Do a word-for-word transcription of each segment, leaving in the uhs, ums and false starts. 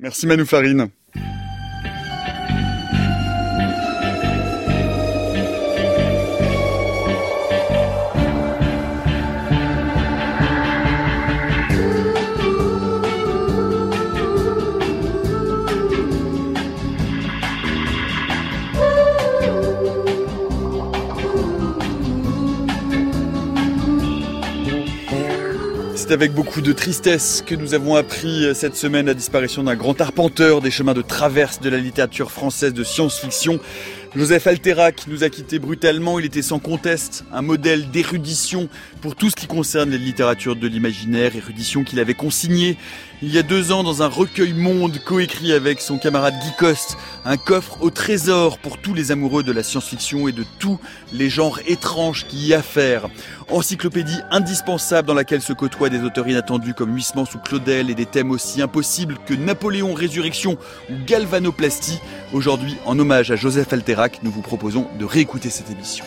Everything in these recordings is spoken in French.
Merci Manu Farine. C'est avec beaucoup de tristesse que nous avons appris cette semaine la disparition d'un grand arpenteur des chemins de traverse de la littérature française de science-fiction. Joseph Alterac nous a quittés brutalement. Il était sans conteste un modèle d'érudition pour tout ce qui concerne les littératures de l'imaginaire, érudition qu'il avait consignée il y a deux ans dans un recueil Monde coécrit avec son camarade Guy Coste, un coffre au trésor pour tous les amoureux de la science-fiction et de tous les genres étranges qui y affairent. Encyclopédie indispensable dans laquelle se côtoient des auteurs inattendus comme Huysmans ou Claudel et des thèmes aussi impossibles que Napoléon Résurrection ou Galvanoplastie. Aujourd'hui, en hommage à Joseph Alterac, nous vous proposons de réécouter cette émission.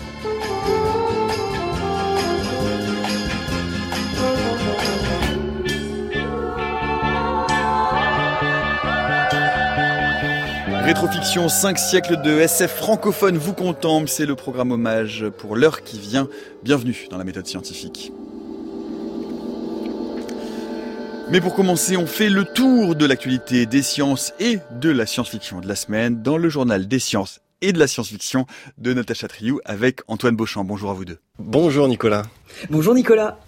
Rétrofiction, cinq siècles de S F francophone vous contemple, c'est le programme hommage pour l'heure qui vient. Bienvenue dans la méthode scientifique. Mais pour commencer, on fait le tour de l'actualité des sciences et de la science-fiction de la semaine dans le journal des sciences et de la science-fiction de Natacha Triou avec Antoine Beauchamp. Bonjour à vous deux. Bonjour Nicolas. Bonjour Nicolas.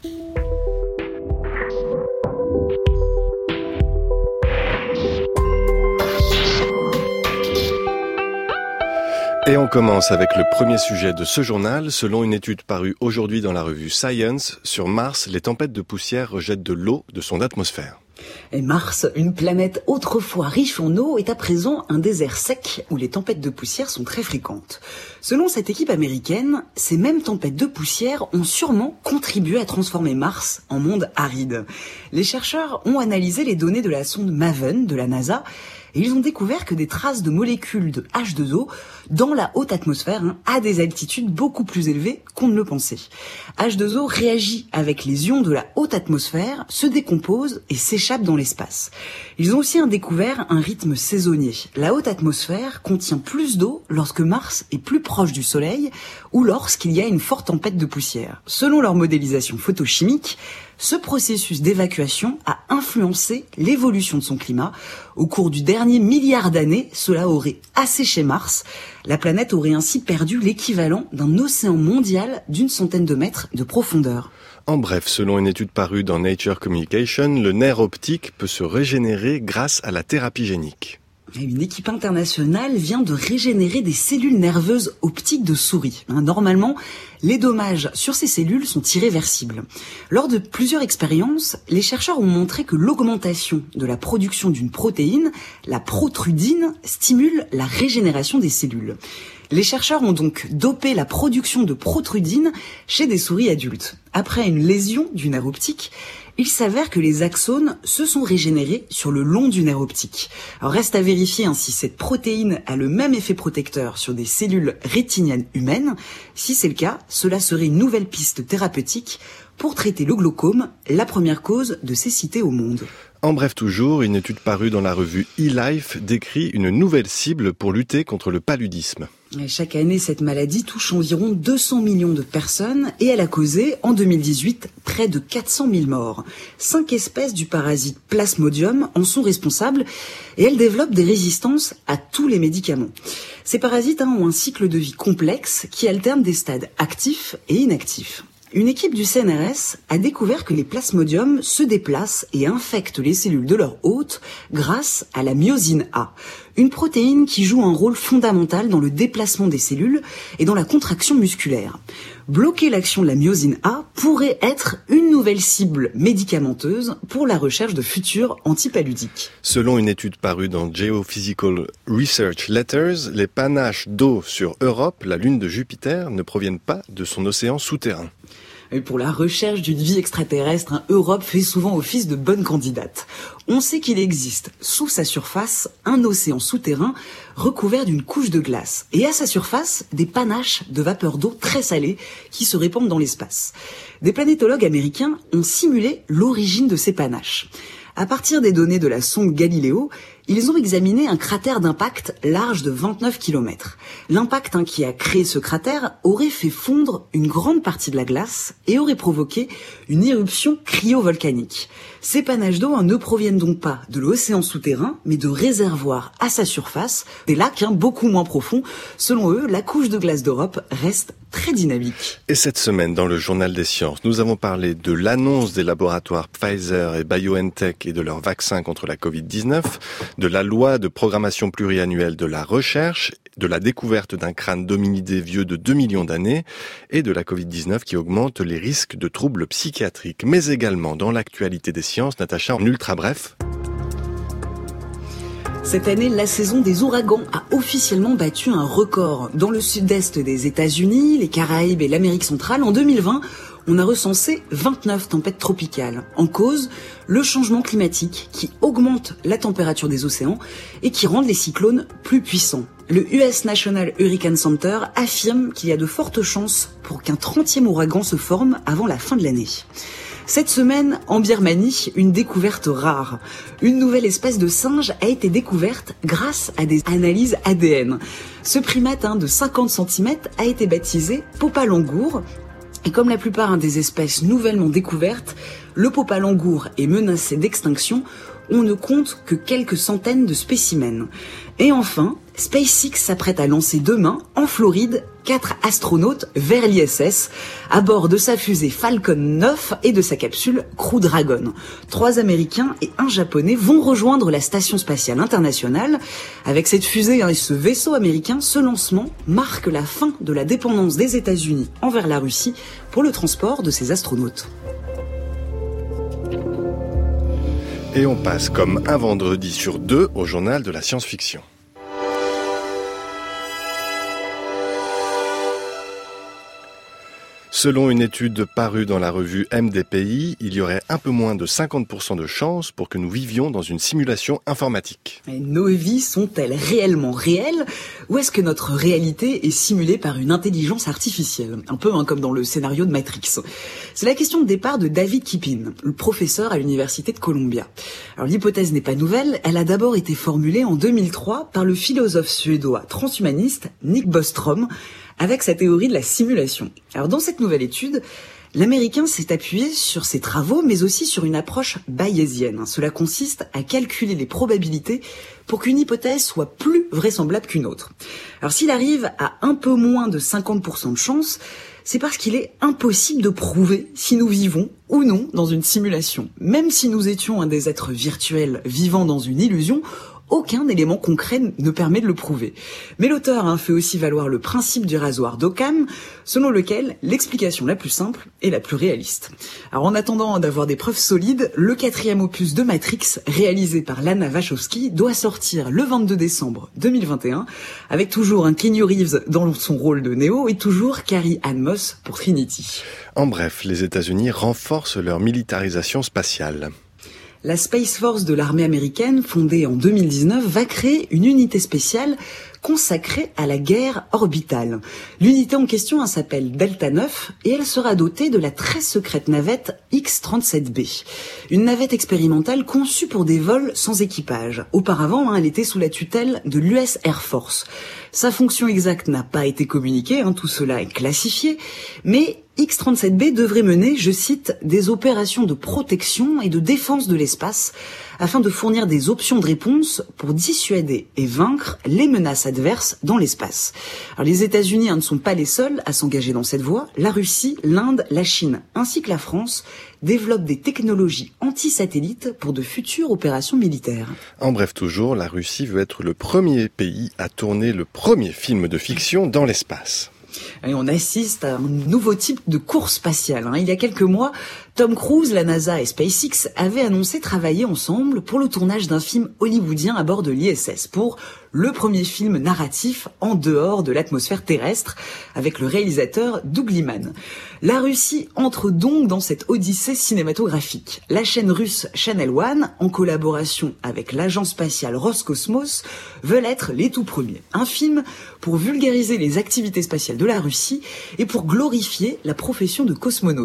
Et on commence avec le premier sujet de ce journal. Selon une étude parue aujourd'hui dans la revue Science, sur Mars, les tempêtes de poussière rejettent de l'eau de son atmosphère. Et Mars, une planète autrefois riche en eau, est à présent un désert sec où les tempêtes de poussière sont très fréquentes. Selon cette équipe américaine, ces mêmes tempêtes de poussière ont sûrement contribué à transformer Mars en monde aride. Les chercheurs ont analysé les données de la sonde MAVEN de la NASA et ils ont découvert que des traces de molécules de H deux O dans la haute atmosphère hein, à des altitudes beaucoup plus élevées qu'on ne le pensait. H deux O réagit avec les ions de la haute atmosphère, se décompose et s'échappe dans l'espace. Ils ont aussi découvert un rythme saisonnier. La haute atmosphère contient plus d'eau lorsque Mars est plus proche du Soleil ou lorsqu'il y a une forte tempête de poussière. Selon leur modélisation photochimique, ce processus d'évacuation a influencé l'évolution de son climat. Au cours du dernier milliard d'années, cela aurait asséché Mars. La planète aurait ainsi perdu l'équivalent d'un océan mondial d'une centaine de mètres de profondeur. En bref, selon une étude parue dans Nature Communication, le nerf optique peut se régénérer grâce à la thérapie génique. Une équipe internationale vient de régénérer des cellules nerveuses optiques de souris. Normalement, les dommages sur ces cellules sont irréversibles. Lors de plusieurs expériences, les chercheurs ont montré que l'augmentation de la production d'une protéine, la protrudine, stimule la régénération des cellules. Les chercheurs ont donc dopé la production de protrudine chez des souris adultes. Après une lésion du nerf optique, il s'avère que les axones se sont régénérés sur le long du nerf optique. Alors reste à vérifier hein, si cette protéine a le même effet protecteur sur des cellules rétiniennes humaines. Si c'est le cas, cela serait une nouvelle piste thérapeutique pour traiter le glaucome, la première cause de cécité au monde. En bref toujours, une étude parue dans la revue eLife décrit une nouvelle cible pour lutter contre le paludisme. Chaque année, cette maladie touche environ deux cents millions de personnes et elle a causé, en deux mille dix-huit, près de quatre cent mille morts. Cinq espèces du parasite Plasmodium en sont responsables et elles développent des résistances à tous les médicaments. Ces parasites hein, ont un cycle de vie complexe qui alterne des stades actifs et inactifs. Une équipe du C N R S a découvert que les plasmodiums se déplacent et infectent les cellules de leur hôte grâce à la myosine A, une protéine qui joue un rôle fondamental dans le déplacement des cellules et dans la contraction musculaire. Bloquer l'action de la myosine A pourrait être une nouvelle cible médicamenteuse pour la recherche de futurs antipaludiques. Selon une étude parue dans Geophysical Research Letters, les panaches d'eau sur Europe, la lune de Jupiter, ne proviennent pas de son océan souterrain. Et pour la recherche d'une vie extraterrestre, hein, Europe fait souvent office de bonne candidate. On sait qu'il existe, sous sa surface, un océan souterrain recouvert d'une couche de glace. Et à sa surface, des panaches de vapeur d'eau très salée qui se répandent dans l'espace. Des planétologues américains ont simulé l'origine de ces panaches. À partir des données de la sonde Galileo, ils ont examiné un cratère d'impact large de vingt-neuf kilomètres. L'impact hein, qui a créé ce cratère aurait fait fondre une grande partie de la glace et aurait provoqué une éruption cryovolcanique. Ces panaches d'eau hein, ne proviennent donc pas de l'océan souterrain, mais de réservoirs à sa surface, des lacs hein, beaucoup moins profonds. Selon eux, la couche de glace d'Europe reste très dynamique. Et cette semaine, dans le Journal des Sciences, nous avons parlé de l'annonce des laboratoires Pfizer et BioNTech et de leur vaccin contre la covid dix-neuf, de la loi de programmation pluriannuelle de la recherche, de la découverte d'un crâne d'hominidé vieux de deux millions d'années et de la covid dix-neuf qui augmente les risques de troubles psychiatriques. Mais également, dans l'actualité des sciences, Natacha, en ultra bref. Cette année, la saison des ouragans a officiellement battu un record. Dans le sud-est des États-Unis, les Caraïbes et l'Amérique centrale, en deux mille vingt, on a recensé vingt-neuf tempêtes tropicales. En cause, le changement climatique qui augmente la température des océans et qui rend les cyclones plus puissants. Le U S National Hurricane Center affirme qu'il y a de fortes chances pour qu'un trentième ouragan se forme avant la fin de l'année. Cette semaine, en Birmanie, une découverte rare. Une nouvelle espèce de singe a été découverte grâce à des analyses A D N. Ce primate hein, de cinquante centimètres a été baptisé Popalangour. Et comme la plupart hein, des espèces nouvellement découvertes, le Popalangour est menacé d'extinction. On ne compte que quelques centaines de spécimens. Et enfin, SpaceX s'apprête à lancer demain, en Floride, quatre astronautes vers l'I S S, à bord de sa fusée Falcon neuf et de sa capsule Crew Dragon. Trois Américains et un Japonais vont rejoindre la Station Spatiale Internationale. Avec cette fusée et ce vaisseau américain, ce lancement marque la fin de la dépendance des États-Unis envers la Russie pour le transport de ces astronautes. Et on passe comme un vendredi sur deux au journal de la science-fiction. Selon une étude parue dans la revue M D P I, il y aurait un peu moins de cinquante pour cent de chances pour que nous vivions dans une simulation informatique. Et nos vies sont-elles réellement réelles ou est-ce que notre réalité est simulée par une intelligence artificielle? Un peu hein, comme dans le scénario de Matrix. C'est la question de départ de David Kippin, le professeur à l'université de Columbia. Alors l'hypothèse n'est pas nouvelle, elle a d'abord été formulée en deux mille trois par le philosophe suédois transhumaniste Nick Bostrom, avec sa théorie de la simulation. Alors dans cette nouvelle étude, l'Américain s'est appuyé sur ses travaux, mais aussi sur une approche bayésienne. Cela consiste à calculer les probabilités pour qu'une hypothèse soit plus vraisemblable qu'une autre. Alors s'il arrive à un peu moins de cinquante pour cent de chance, c'est parce qu'il est impossible de prouver si nous vivons ou non dans une simulation. Même si nous étions un des êtres virtuels vivant dans une illusion, aucun élément concret ne permet de le prouver. Mais l'auteur hein, fait aussi valoir le principe du rasoir d'Occam, selon lequel l'explication la plus simple est la plus réaliste. Alors en attendant d'avoir des preuves solides, le quatrième opus de Matrix, réalisé par Lana Wachowski, doit sortir le vingt-deux décembre deux mille vingt et un, avec toujours un Keanu Reeves dans son rôle de Neo et toujours Carrie-Anne Moss pour Trinity. En bref, les États-Unis renforcent leur militarisation spatiale. La Space Force de l'armée américaine, fondée en deux mille dix-neuf, va créer une unité spéciale consacrée à la guerre orbitale. L'unité en question hein, s'appelle Delta neuf et elle sera dotée de la très secrète navette X trente-sept B. Une navette expérimentale conçue pour des vols sans équipage. Auparavant, hein, elle était sous la tutelle de l'U S Air Force. Sa fonction exacte n'a pas été communiquée, hein, tout cela est classifié, mais X trente-sept B devrait mener, je cite, des opérations de protection et de défense de l'espace afin de fournir des options de réponse pour dissuader et vaincre les menaces adverses dans l'espace. Alors les États-Unis hein, ne sont pas les seuls à s'engager dans cette voie. La Russie, l'Inde, la Chine ainsi que la France développent des technologies anti-satellites pour de futures opérations militaires. En bref toujours, la Russie veut être le premier pays à tourner le premier film de fiction dans l'espace. Et on assiste à un nouveau type de course spatiale. Il y a quelques mois, Tom Cruise, la NASA et SpaceX avaient annoncé travailler ensemble pour le tournage d'un film hollywoodien à bord de l'I S S, pour le premier film narratif en dehors de l'atmosphère terrestre, avec le réalisateur Doug Liman. La Russie entre donc dans cette odyssée cinématographique. La chaîne russe Channel One, en collaboration avec l'agence spatiale Roscosmos, veulent être les tout premiers. Un film pour vulgariser les activités spatiales de la Russie et pour glorifier la profession de cosmonaute.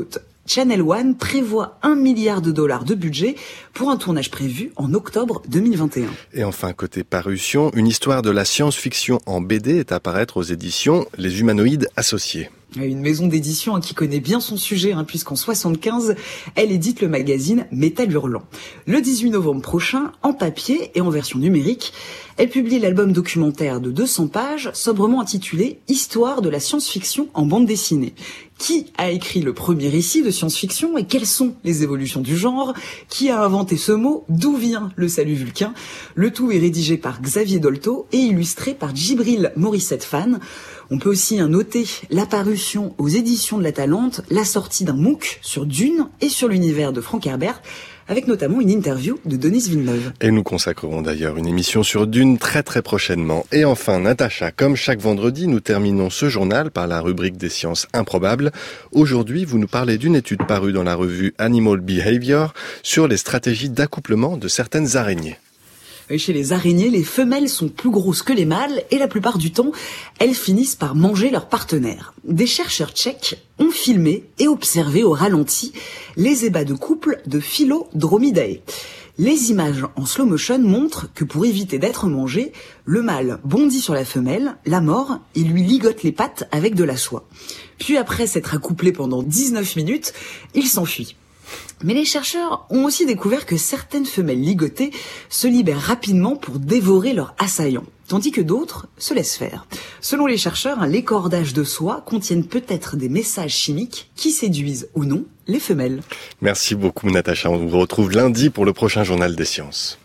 Channel One prévoit un milliard de dollars de budget pour un tournage prévu en octobre deux mille vingt et un. Et enfin, côté parution, une histoire de la science-fiction en B D est à paraître aux éditions Les Humanoïdes Associés. Une maison d'édition qui connaît bien son sujet, hein, puisqu'en soixante-quinze, elle édite le magazine Métal Hurlant. Le dix-huit novembre prochain, en papier et en version numérique, elle publie l'album documentaire de deux cents pages, sobrement intitulé « Histoire de la science-fiction en bande dessinée ». Qui a écrit le premier récit de science-fiction et quelles sont les évolutions du genre? Qui a inventé ce mot? D'où vient le salut vulcain? Le tout est rédigé par Xavier Dolto et illustré par Djibril Morissette Fan. On peut aussi noter la parution aux éditions de la Talente, la sortie d'un MOOC sur Dune et sur l'univers de Frank Herbert, avec notamment une interview de Denis Villeneuve. Et nous consacrerons d'ailleurs une émission sur Dune très très prochainement. Et enfin, Natacha, comme chaque vendredi, nous terminons ce journal par la rubrique des sciences improbables. Aujourd'hui, vous nous parlez d'une étude parue dans la revue Animal Behavior sur les stratégies d'accouplement de certaines araignées. Chez les araignées, les femelles sont plus grosses que les mâles et la plupart du temps, elles finissent par manger leur partenaire. Des chercheurs tchèques ont filmé et observé au ralenti les ébats de couple de Philodromidae. Les images en slow motion montrent que pour éviter d'être mangé, le mâle bondit sur la femelle, la mord et lui ligote les pattes avec de la soie. Puis après s'être accouplé pendant dix-neuf minutes, il s'enfuit. Mais les chercheurs ont aussi découvert que certaines femelles ligotées se libèrent rapidement pour dévorer leurs assaillants, tandis que d'autres se laissent faire. Selon les chercheurs, les cordages de soie contiennent peut-être des messages chimiques qui séduisent ou non les femelles. Merci beaucoup Natacha, on vous retrouve lundi pour le prochain journal des sciences.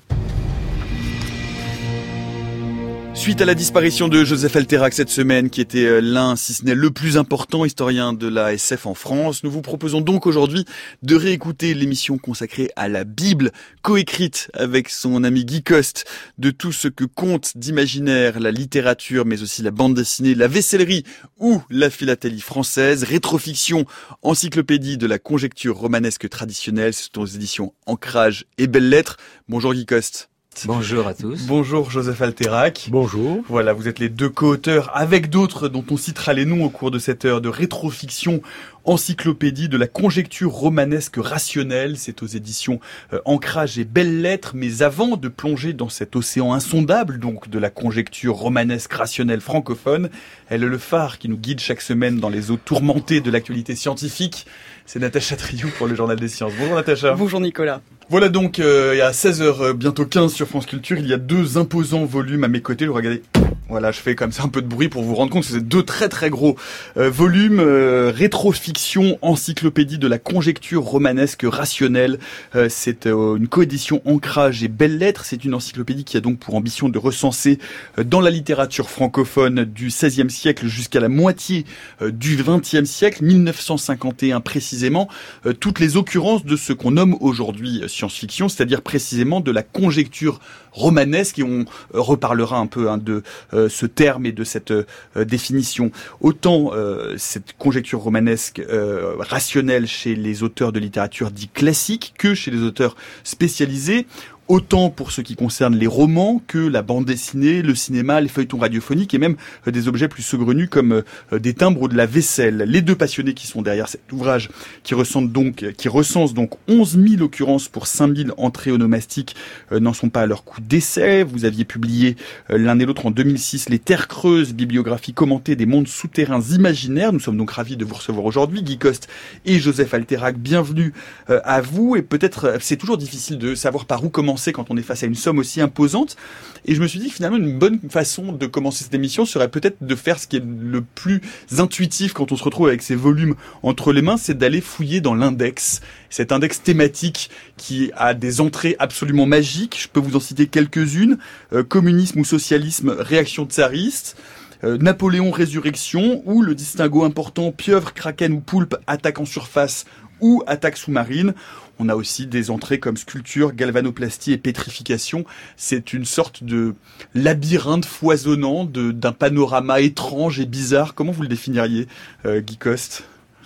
Suite à la disparition de Joseph Alterac cette semaine, qui était l'un, si ce n'est le plus important historien de la S F en France, nous vous proposons donc aujourd'hui de réécouter l'émission consacrée à la Bible, coécrite avec son ami Guy Coste, de tout ce que compte d'imaginaire la littérature, mais aussi la bande dessinée, la vaissellerie ou la philatélie française, rétrofiction, encyclopédie de la conjecture romanesque traditionnelle, c'est aux éditions Ancrage et Belles Lettres. Bonjour Guy Coste. Bonjour à tous. Bonjour Joseph Alterac. Bonjour. Voilà, vous êtes les deux co-auteurs avec d'autres dont on citera les noms au cours de cette heure de rétrofiction, encyclopédie de la conjecture romanesque rationnelle. C'est aux éditions euh, Ancrage et Belles Lettres. Mais avant de plonger dans cet océan insondable, donc de la conjecture romanesque rationnelle francophone, elle est le phare qui nous guide chaque semaine dans les eaux tourmentées de l'actualité scientifique. C'est Natacha Triou pour le Journal des Sciences. Bonjour Natacha. Bonjour Nicolas. Voilà donc, euh, il y a seize heures, euh, bientôt quinze sur France Culture, il y a deux imposants volumes à mes côtés. Je regardez, voilà, je fais comme ça un peu de bruit pour vous rendre compte que c'est deux très très gros euh, volumes. Euh, rétrofiction, encyclopédie de la conjecture romanesque rationnelle. Euh, c'est euh, une coédition Ancrage et Belles Lettres. C'est une encyclopédie qui a donc pour ambition de recenser euh, dans la littérature francophone du seizième siècle jusqu'à la moitié euh, du vingtième siècle, mille neuf cent cinquante et un précisément, euh, toutes les occurrences de ce qu'on nomme aujourd'hui euh, science-fiction, c'est-à-dire précisément de la conjecture romanesque, et on euh, reparlera un peu hein, de euh, ce terme et de cette euh, définition. Autant euh, cette conjecture romanesque euh, rationnelle chez les auteurs de littérature dits classiques que chez les auteurs spécialisés, autant pour ce qui concerne les romans que la bande dessinée, le cinéma, les feuilletons radiophoniques et même euh, des objets plus saugrenus comme euh, des timbres ou de la vaisselle. Les deux passionnés qui sont derrière cet ouvrage, qui recense donc, qui recense donc onze mille occurrences pour cinq mille entrées onomastiques, euh, n'en sont pas à leur coup d'essai. Vous aviez publié euh, l'un et l'autre en deux mille six Les Terres Creuses, bibliographie commentée des mondes souterrains imaginaires. Nous sommes donc ravis de vous recevoir aujourd'hui, Guy Coste et Joseph Alterac. Bienvenue euh, à vous. Et peut-être, euh, c'est toujours difficile de savoir par où commencer quand on est face à une somme aussi imposante. Et je me suis dit que finalement une bonne façon de commencer cette émission serait peut-être de faire ce qui est le plus intuitif quand on se retrouve avec ces volumes entre les mains, c'est d'aller fouiller dans l'index. Cet index thématique qui a des entrées absolument magiques. Je peux vous en citer quelques-unes. Euh, communisme ou socialisme, réaction tsariste. Euh, Napoléon, résurrection, ou le distinguo important pieuvre, kraken ou poulpe, attaque en surface ou attaque sous-marine. On a aussi des entrées comme sculpture, galvanoplastie et pétrification. C'est une sorte de labyrinthe foisonnant de, d'un panorama étrange et bizarre. Comment vous le définiriez, euh, Guy Coste ?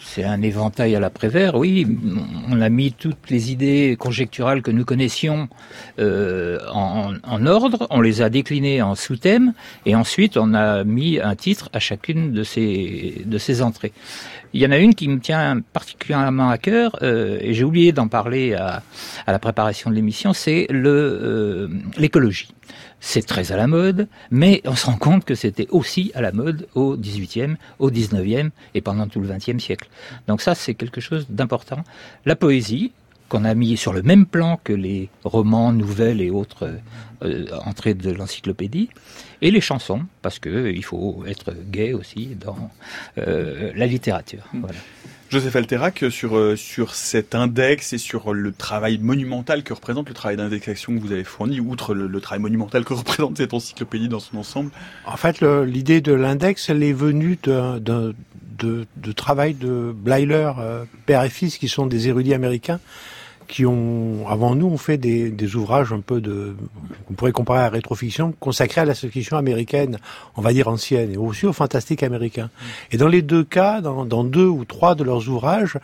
c'est un éventail à la Prévert, oui. On a mis toutes les idées conjecturales que nous connaissions euh, en, en ordre, on les a déclinées en sous-thèmes, et ensuite on a mis un titre à chacune de ces, de ces entrées. Il y en a une qui me tient particulièrement à cœur, euh, et j'ai oublié d'en parler à, à la préparation de l'émission, c'est le euh, l'écologie. C'est très à la mode, mais on se rend compte que c'était aussi à la mode au dix-huitième, au dix-neuvième et pendant tout le vingtième siècle. Donc ça, c'est quelque chose d'important. La poésie, qu'on a mis sur le même plan que les romans, nouvelles et autres euh, entrées de l'encyclopédie, et les chansons, parce que euh, il faut être gai aussi dans euh, la littérature. Voilà. Joseph Alterac, sur, euh, sur cet index et sur le travail monumental que représente le travail d'indexation que vous avez fourni, outre le, le travail monumental que représente cette encyclopédie dans son ensemble. En fait, le, l'idée de l'index, elle est venue d'un, d'un, de, de travail de Bleiler, euh, père et fils, qui sont des érudits américains, qui ont, avant nous, ont fait des, des ouvrages un peu de, qu'on pourrait comparer à la rétrofiction, consacrés à la science-fiction américaine, on va dire ancienne, et aussi au fantastique américain. Et dans les deux cas, dans, dans deux ou trois de leurs ouvrages,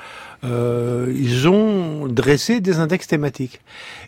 euh, ils ont dressé des index thématiques.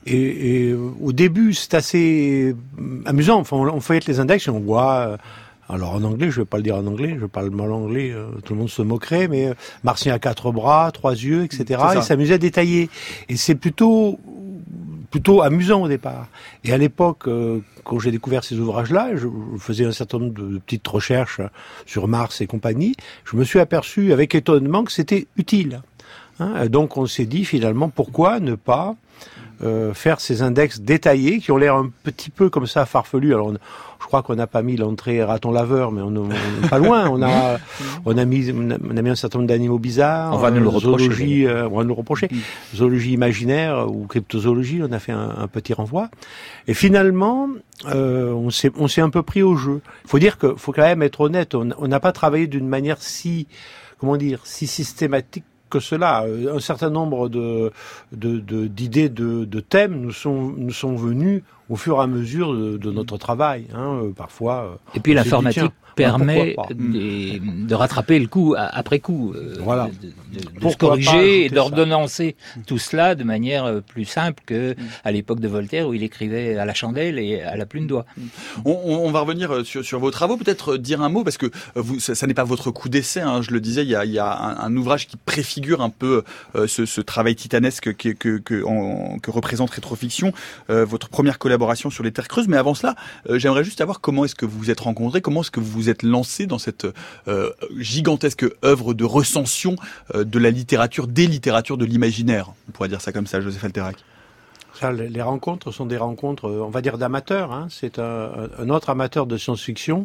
Et, et au début, c'est assez amusant. Enfin, on, on feuillette les index et on voit... Alors en anglais, je vais pas le dire en anglais, je parle mal anglais, euh, tout le monde se moquerait, mais euh, Martien à quatre bras, trois yeux, et cetera. Il s'amusait à détailler. Et c'est plutôt plutôt amusant au départ. Et à l'époque, euh, quand j'ai découvert ces ouvrages-là, je, je faisais un certain nombre de, de petites recherches sur Mars et compagnie, je me suis aperçu avec étonnement que c'était utile. Hein, donc on s'est dit finalement, pourquoi ne pas euh, faire ces index détaillés qui ont l'air un petit peu comme ça farfelus. Alors on, je crois qu'on n'a pas mis l'entrée raton laveur, mais on n'est pas loin. On a, on a mis, on a, on a mis un certain nombre d'animaux bizarres. On va nous le reprocher. Zoologie, euh, on va nous le reprocher. Mm. Zoologie imaginaire ou cryptozoologie, on a fait un, un petit renvoi. Et finalement, euh, on s'est, on s'est un peu pris au jeu. Il faut dire que, faut quand même être honnête. On n'a pas travaillé d'une manière si, comment dire, si systématique que cela. Un certain nombre de, de, de d'idées, de, de thèmes nous sont, nous sont venus au fur et à mesure de, de notre travail. Hein, parfois. Et puis l'informatique dit, tiens, permet des, de rattraper le coup après coup, euh, voilà. de, de, de se corriger et d'ordonnancer tout cela de manière plus simple que à l'époque de Voltaire où il écrivait à la chandelle et à la plume d'oie. On, on va revenir sur, sur vos travaux, peut-être dire un mot parce que vous, ça, ça n'est pas votre coup d'essai. Hein, je le disais, il y a, il y a un, un ouvrage qui préfigure un peu euh, ce, ce travail titanesque que, que, que, en, que représente Rétrofiction, euh, votre première collaboration sur les terres creuses. Mais avant cela, euh, j'aimerais juste savoir comment est-ce que vous vous êtes rencontrés, comment est-ce que vous vous êtes lancés dans cette euh, gigantesque œuvre de recension euh, de la littérature, des littératures de l'imaginaire. On pourrait dire ça comme ça, Joseph Alterac. Ça, les rencontres sont des rencontres, on va dire, d'amateurs. Hein. C'est un, un autre amateur de science-fiction,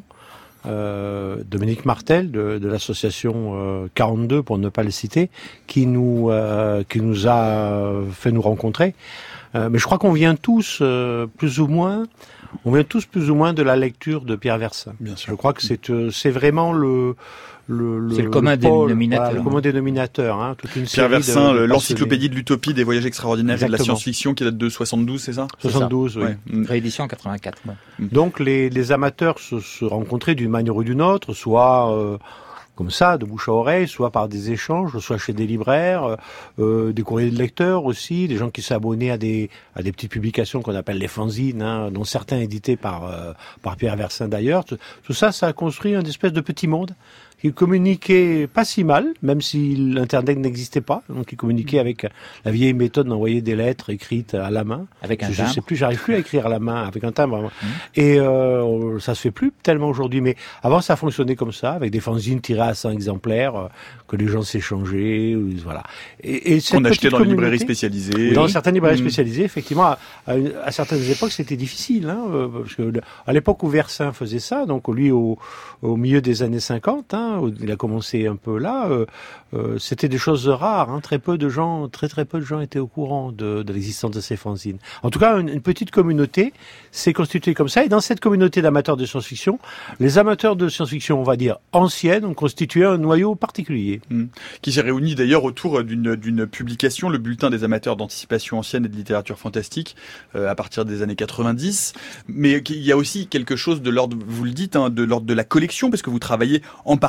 euh, Dominique Martel, de, de l'association euh, quarante-deux, pour ne pas le citer, qui nous, euh, qui nous a fait nous rencontrer. Euh, mais je crois qu'on vient tous, euh, plus ou moins, on vient tous plus ou moins de la lecture de Pierre Versin. Bien sûr. Je crois que c'est, euh, c'est vraiment le... Le, le, c'est le commun le pôle, dénominateur. Voilà, le commun dénominateur, hein, toute une Pierre série Versin, de, de l'encyclopédie de l'utopie, des voyages extraordinaires. Exactement. Et de la science-fiction qui date de soixante-douze, c'est ça? soixante-douze, c'est ça. Oui. Ouais. Réédition en quatre-vingt-quatre. Ouais. Donc les, les amateurs se, se rencontraient d'une manière ou d'une autre, soit euh, comme ça, de bouche à oreille, soit par des échanges, soit chez des libraires, euh, des courriers de lecteurs aussi, des gens qui s'abonnaient à des à des petites publications qu'on appelle les fanzines, hein, dont certains édités par euh, par Pierre Versin d'ailleurs. Tout, tout ça, ça a construit une espèce de petit monde qui communiquait pas si mal, même si l'internet n'existait pas. Donc, il communiquait avec la vieille méthode d'envoyer des lettres écrites à la main. Avec un je, timbre. Je sais plus, j'arrive plus à écrire à la main avec un timbre. Mmh. Et euh, ça se fait plus tellement aujourd'hui. Mais avant, ça fonctionnait comme ça, avec des fanzines tirées à cent exemplaires euh, que les gens s'échangeaient. Voilà. Et, et qu'on achetait dans les librairies spécialisées. Dans certaines librairies mmh. spécialisées, effectivement, à, à, à certaines époques, c'était difficile, hein, parce que à l'époque où Versin faisait ça, donc lui au, au milieu des années cinquante, hein, il a commencé un peu là, euh, euh, c'était des choses rares, hein, très peu de gens, très très peu de gens étaient au courant de, de l'existence de ces fanzines. En tout cas, une, une petite communauté s'est constituée comme ça, et dans cette communauté d'amateurs de science-fiction, les amateurs de science-fiction, on va dire anciennes, ont constitué un noyau particulier. Mmh. Qui s'est réuni d'ailleurs autour d'une, d'une publication, le bulletin des amateurs d'anticipation ancienne et de littérature fantastique, euh, à partir des années quatre-vingt-dix. Mais il y a aussi quelque chose de l'ordre, vous le dites, hein, de l'ordre de la collection, parce que vous travaillez en partie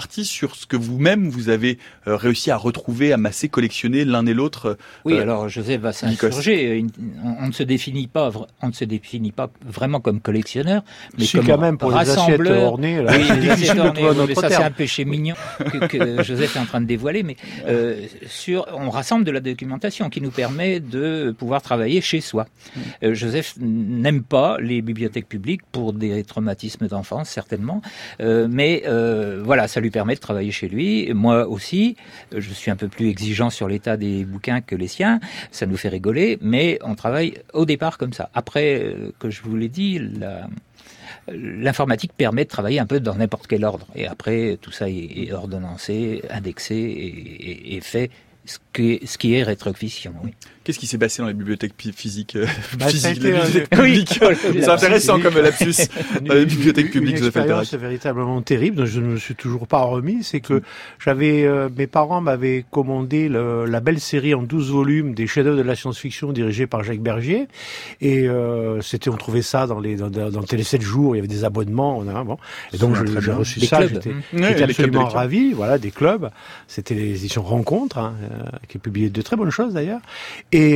partie sur ce que vous-même vous avez euh, réussi à retrouver, amasser, collectionner l'un et l'autre. Oui, euh, alors Joseph va s'insurger. On, on ne se définit pas, on ne se définit pas vraiment comme collectionneur, mais si, comme quand même pour les assiettes ornées. Là, oui, c'est les assiettes ornées. Oui, ça, terme. c'est un péché mignon que, que Joseph est en train de dévoiler. Mais euh, sur, on rassemble de la documentation qui nous permet de pouvoir travailler chez soi. Euh, Joseph n'aime pas les bibliothèques publiques pour des traumatismes d'enfance, certainement. Euh, mais euh, voilà, ça lui permet de travailler chez lui. Moi aussi, je suis un peu plus exigeant sur l'état des bouquins que les siens. Ça nous fait rigoler, mais on travaille au départ comme ça. Après, euh, que je vous l'ai dit, la... l'informatique permet de travailler un peu dans n'importe quel ordre. Et après, tout ça est, est ordonnancé, indexé et, et, et fait ce qui est, ce qui est rétrofiction. Oui. Qu'est-ce qui s'est passé dans les bibliothèques physiques, euh, bah, physiques les bibliothèques euh, publiques oui, c'est intéressant comme lapsus. Dans les bibliothèques publiques, une expérience véritablement terrible, dont je ne me suis toujours pas remis. C'est que j'avais, euh, mes parents m'avaient commandé le, la belle série en douze volumes des chefs-d'œuvre de la science-fiction dirigés par Jacques Bergier. Et euh, c'était, on trouvait ça dans les dans, dans Télé sept jours. Il y avait des abonnements. On a, bon. Et donc je, j'ai reçu ça. Clubs. J'étais, mmh. j'étais ouais, absolument ravi. Voilà, des clubs. C'était les éditions Rencontres, hein, euh, qui publiaient de très bonnes choses d'ailleurs. Et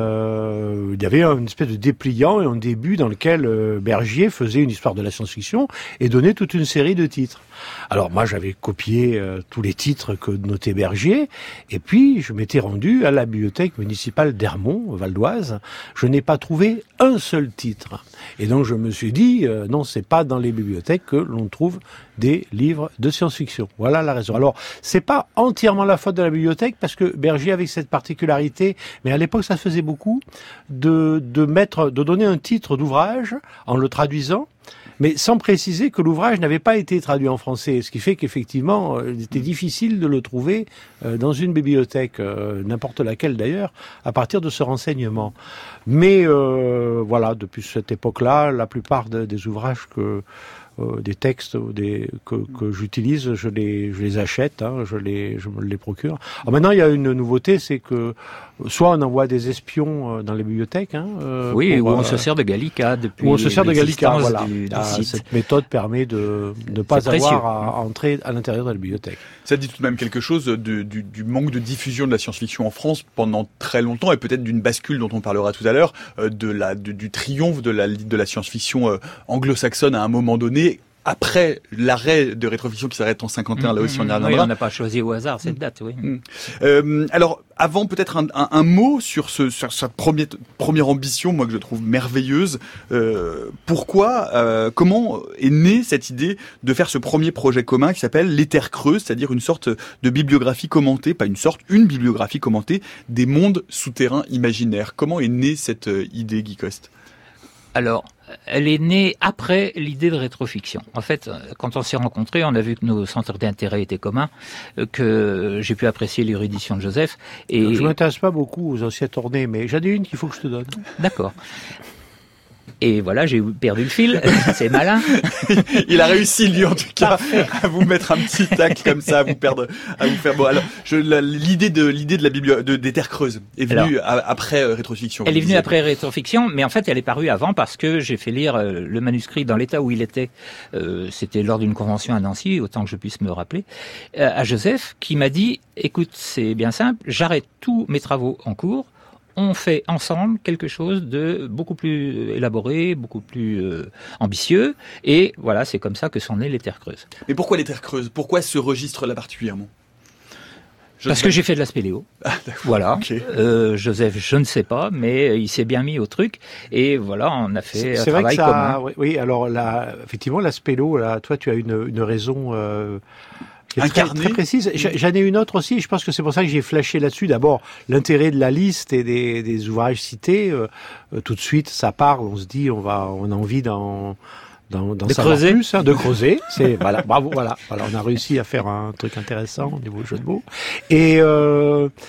euh, il y avait une espèce de dépliant et un début dans lequel euh, Bergier faisait une histoire de la science-fiction et donnait toute une série de titres. Alors moi j'avais copié euh, tous les titres que notait Bergier et puis je m'étais rendu à la bibliothèque municipale d'Hermont, Val d'Oise. Je n'ai pas trouvé un seul titre. Et donc je me suis dit euh, non, c'est pas dans les bibliothèques que l'on trouve des livres de science-fiction. Voilà la raison. Alors c'est pas entièrement la faute de la bibliothèque parce que Bergier avait cette particularité, mais à l'époque ça se faisait beaucoup de de mettre de donner un titre d'ouvrage en le traduisant, mais sans préciser que l'ouvrage n'avait pas été traduit en français, ce qui fait qu'effectivement, il était difficile de le trouver dans une bibliothèque, n'importe laquelle d'ailleurs, à partir de ce renseignement. Mais euh, voilà, depuis cette époque-là, la plupart de, des ouvrages que Euh, des textes des, que, que j'utilise, je les, je les achète, hein, je, les, je me les procure. Alors maintenant, il y a une nouveauté, c'est que soit on envoie des espions dans les bibliothèques. Hein, euh, oui, pour, ou on euh, se sert de Gallica depuis ou on se sert de Gallica, voilà. Du, du ah, site. Cette méthode permet de ne pas avoir à, à entrer à l'intérieur de la bibliothèque. Ça dit tout de même quelque chose de, du, du manque de diffusion de la science-fiction en France pendant très longtemps et peut-être d'une bascule dont on parlera tout à l'heure, euh, de la, de, du triomphe de la, de la science-fiction euh, anglo-saxonne à un moment donné. Après l'arrêt de rétrofiction qui s'arrête en cinquante et un, mmh, là aussi on y reviendra. Oui, on n'a pas choisi au hasard cette date, oui. Mmh. Euh, alors, avant peut-être un, un, un mot sur, ce, sur sa première, première ambition, moi que je trouve merveilleuse. Euh, pourquoi, euh, comment est née cette idée de faire ce premier projet commun qui s'appelle Les Terres Creuses, c'est-à-dire une sorte de bibliographie commentée, pas une sorte, une bibliographie commentée des mondes souterrains imaginaires. Comment est née cette idée, Guy Coste ? Alors, elle est née après l'idée de rétrofiction. En fait, quand on s'est rencontrés, on a vu que nos centres d'intérêt étaient communs, que j'ai pu apprécier l'érudition de Joseph. Et donc, je m'intéresse pas beaucoup aux assiettes ornées, mais j'en ai une qu'il faut que je te donne. D'accord. Et voilà, j'ai perdu le fil, c'est malin. Il a réussi, lui, en tout cas, Parfait. à vous mettre un petit tac comme ça, à vous perdre, à vous faire. Bon, alors, je, la, l'idée de l'idée de la bibliothèque de, des Terres Creuses est venue alors, après euh, rétrofiction. Elle est venue après rétrofiction, mais en fait, elle est parue avant parce que j'ai fait lire euh, le manuscrit dans l'état où il était. Euh, c'était lors d'une convention à Nancy, autant que je puisse me rappeler, euh, à Joseph, qui m'a dit "Écoute, c'est bien simple, j'arrête tous mes travaux en cours." On fait ensemble quelque chose de beaucoup plus élaboré, beaucoup plus euh, ambitieux. Et voilà, c'est comme ça que sont nées les Terres Creuses. Mais pourquoi les Terres Creuses ? Pourquoi ce registre-là particulièrement ? Je Parce que j'ai fait de la spéléo. Ah, voilà. Okay. Euh, Joseph, je ne sais pas, mais il s'est bien mis au truc. Et voilà, on a fait c'est, un c'est travail vrai que ça, commun. Oui, oui, alors là, effectivement, la spéléo, là, toi, tu as une, une raison... Euh Très, très précise. J'en ai une autre aussi. Je pense que c'est pour ça que j'ai flashé là-dessus. D'abord, l'intérêt de la liste et des, des ouvrages cités. Euh, tout de suite, ça parle. On se dit, on va, on a envie d'en, d'en, d'en savoir creuser. plus, hein, de creuser. C'est voilà, bravo, voilà, voilà. On a réussi à faire un truc intéressant au niveau jeu de mots. Et euh,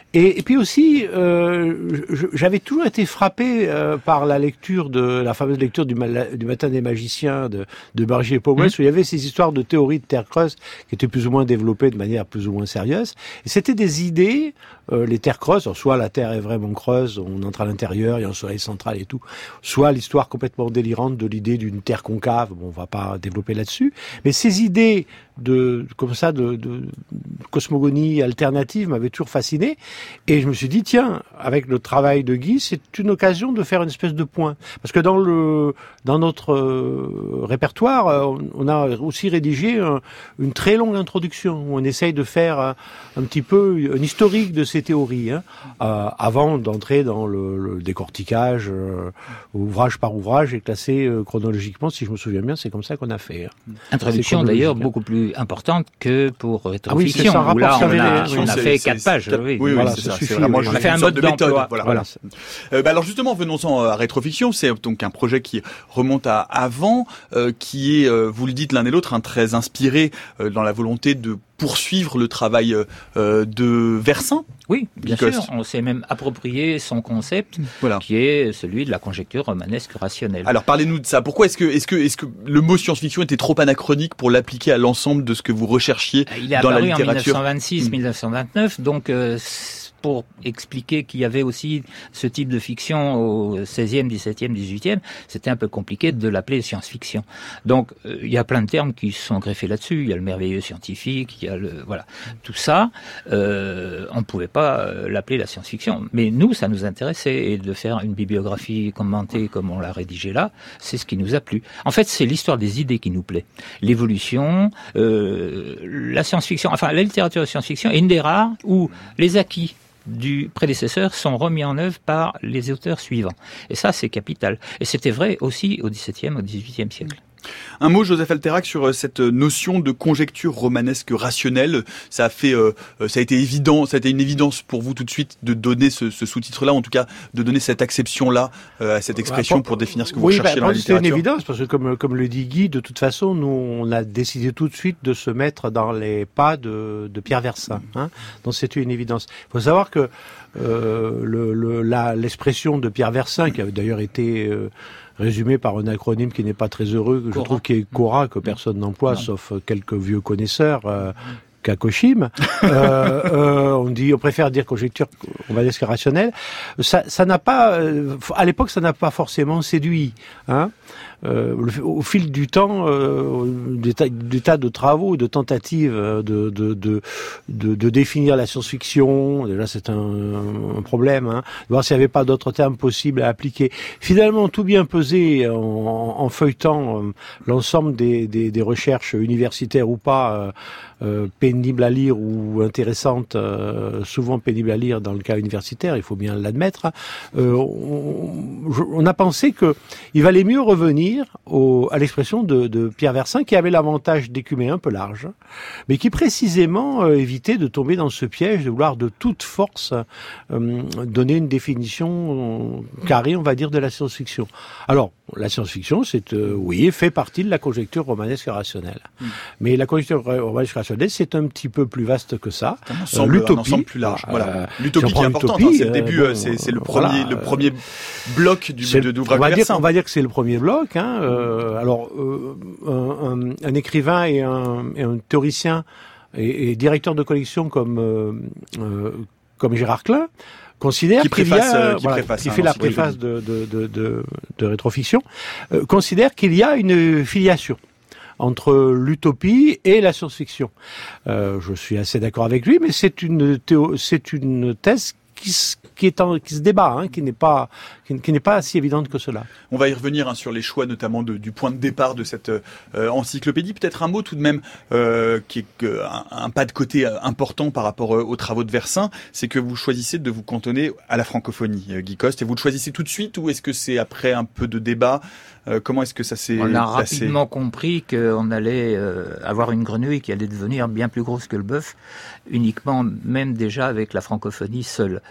Et, et puis aussi, euh, je, j'avais toujours été frappé euh, par la lecture de la fameuse lecture du, mal, du Matin des magiciens de, de Berger et Powell, mmh. où il y avait ces histoires de théories de terre creuse qui étaient plus ou moins développées de manière plus ou moins sérieuse. Et c'était des idées, euh, les terres creuses, alors soit la terre est vraiment creuse, on entre à l'intérieur, il y a un soleil central et tout, soit l'histoire complètement délirante de l'idée d'une terre concave. Bon, on va pas développer là-dessus, mais ces idées de comme ça de, de cosmogonie alternative m'avaient toujours fasciné. Et je me suis dit, tiens, avec le travail de Guy, c'est une occasion de faire une espèce de point. Parce que dans le dans notre euh, répertoire, on, on a aussi rédigé un, une très longue introduction où on essaye de faire un, un petit peu un historique de ces théories, hein, euh, avant d'entrer dans le, le décortiquage, euh, ouvrage par ouvrage, et classé euh, chronologiquement, si je me souviens bien, c'est comme ça qu'on a fait. Hein. Introduction d'ailleurs beaucoup plus importante que pour Rétrofiction, ah oui, où là on a, les... on a c'est, fait c'est, quatre pages. Quatre... Oui, oui, voilà, oui, c'est ça ça. suffit. C'est vraiment oui. On a fait un mode de méthode. d'emploi. Voilà. Voilà. Euh, bah alors justement, venons-en à Rétrofiction. C'est donc un projet qui remonte à avant, euh, qui est, euh, vous le dites l'un et l'autre, hein, très inspiré euh, dans la volonté de poursuivre le travail euh, de Versin. Oui, bien Guy sûr. On s'est même approprié son concept, voilà. qui est celui de la conjecture romanesque rationnelle. Alors parlez-nous de ça. Pourquoi est-ce que, est-ce que, est-ce que le mot science-fiction était trop anachronique pour l'appliquer à l'ensemble de ce que vous recherchiez Il est dans la apparu en littérature? dix-neuf cent vingt-six Mmh. dix-neuf cent vingt-neuf, donc euh, pour expliquer qu'il y avait aussi ce type de fiction au seizième, dix-septième, dix-huitième, c'était un peu compliqué de l'appeler science-fiction. Donc euh, il y a plein de termes qui se sont greffés là-dessus. Il y a le merveilleux scientifique, il y a le voilà, tout ça. Euh, on ne pouvait pas euh, l'appeler la science-fiction. Mais nous, ça nous intéressait, et de faire une bibliographie commentée comme on l'a rédigée là, c'est ce qui nous a plu. En fait, c'est l'histoire des idées qui nous plaît. L'évolution, euh, la science-fiction, enfin la littérature de science-fiction est une des rares où les acquis du prédécesseur sont remis en œuvre par les auteurs suivants. Et ça, c'est capital. Et c'était vrai aussi au dix-septième, au dix-huitième siècle. Un mot, Joseph Alterac, sur cette notion de conjecture romanesque rationnelle. Ça a fait, euh, ça a été évident, ça a été une évidence pour vous tout de suite de donner ce, ce sous-titre-là, en tout cas de donner cette acception-là euh, à cette expression bah, pour, pour définir ce que vous oui, recherchez bah, dans la littérature. C'est une évidence parce que comme comme le dit Guy, de toute façon, nous on a décidé tout de suite de se mettre dans les pas de, de Pierre Versin. Hein, donc c'est une évidence. Il faut savoir que euh, le, le, la, l'expression de Pierre Versin, qui avait d'ailleurs été euh, résumé par un acronyme qui n'est pas très heureux, que je trouve qui est Cora, que personne n'emploie, non. sauf quelques vieux connaisseurs, euh, Kakoshim. euh, euh, on dit, on préfère dire conjecture romanesque rationnelle. Ça, ça n'a pas, euh, à l'époque, ça n'a pas forcément séduit, hein. Euh, le, au fil du temps, euh, des, tas, des tas de travaux, de tentatives de, de, de, de, de définir la science-fiction, déjà c'est un, un problème, hein, de voir s'il n'y avait pas d'autres termes possibles à appliquer. Finalement, tout bien pesé en, en feuilletant euh, l'ensemble des, des, des recherches universitaires ou pas, euh, euh, pénibles à lire ou intéressantes, euh, souvent pénibles à lire dans le cas universitaire, il faut bien l'admettre, euh, on, on a pensé que il valait mieux revenir Au, à l'expression de, de Pierre Versin, qui avait l'avantage d'écumer un peu large, mais qui précisément euh, évitait de tomber dans ce piège de vouloir de toute force euh, donner une définition euh, carrée, on va dire, de la science-fiction. Alors, la science-fiction, c'est euh, oui, fait partie de la conjecture romanesque rationnelle. Mmh. Mais la conjecture romanesque rationnelle, c'est un petit peu plus vaste que ça. Un ensemble, euh, l'utopie, un ensemble plus large. Voilà. Euh, l'utopie qui est importante, hein, c'est le début, euh, bon, c'est, c'est le premier, voilà, le premier bloc du de, d'ouvrage on, Versin. on va dire que c'est le premier bloc. Hein, euh, alors, euh, un, un, un écrivain et un, et un théoricien et, et directeur de collection comme euh, euh, comme Gérard Klein considère qui qu'il préface, y a, euh, qui, voilà, préface, qui hein, fait la préface de, de, de, de, de Rétrofiction, euh, considère qu'il y a une filiation entre l'utopie et la science-fiction. Euh, je suis assez d'accord avec lui, mais c'est une théo, c'est une thèse qui se, qui est en, qui se débat, hein, qui n'est pas, qui, qui n'est pas si évidente que cela. On va y revenir hein, sur les choix, notamment de, du point de départ de cette euh, encyclopédie. Peut-être un mot tout de même euh, qui est euh, un, un pas de côté important par rapport euh, aux travaux de Versin, c'est que vous choisissez de vous cantonner à la francophonie, euh, Guy Coste, et vous le choisissez tout de suite ou est-ce que c'est après un peu de débat? Euh, comment est-ce que ça s'est On a passé? rapidement compris qu'on allait euh, avoir une grenouille qui allait devenir bien plus grosse que le bœuf, uniquement, même déjà avec la francophonie seule.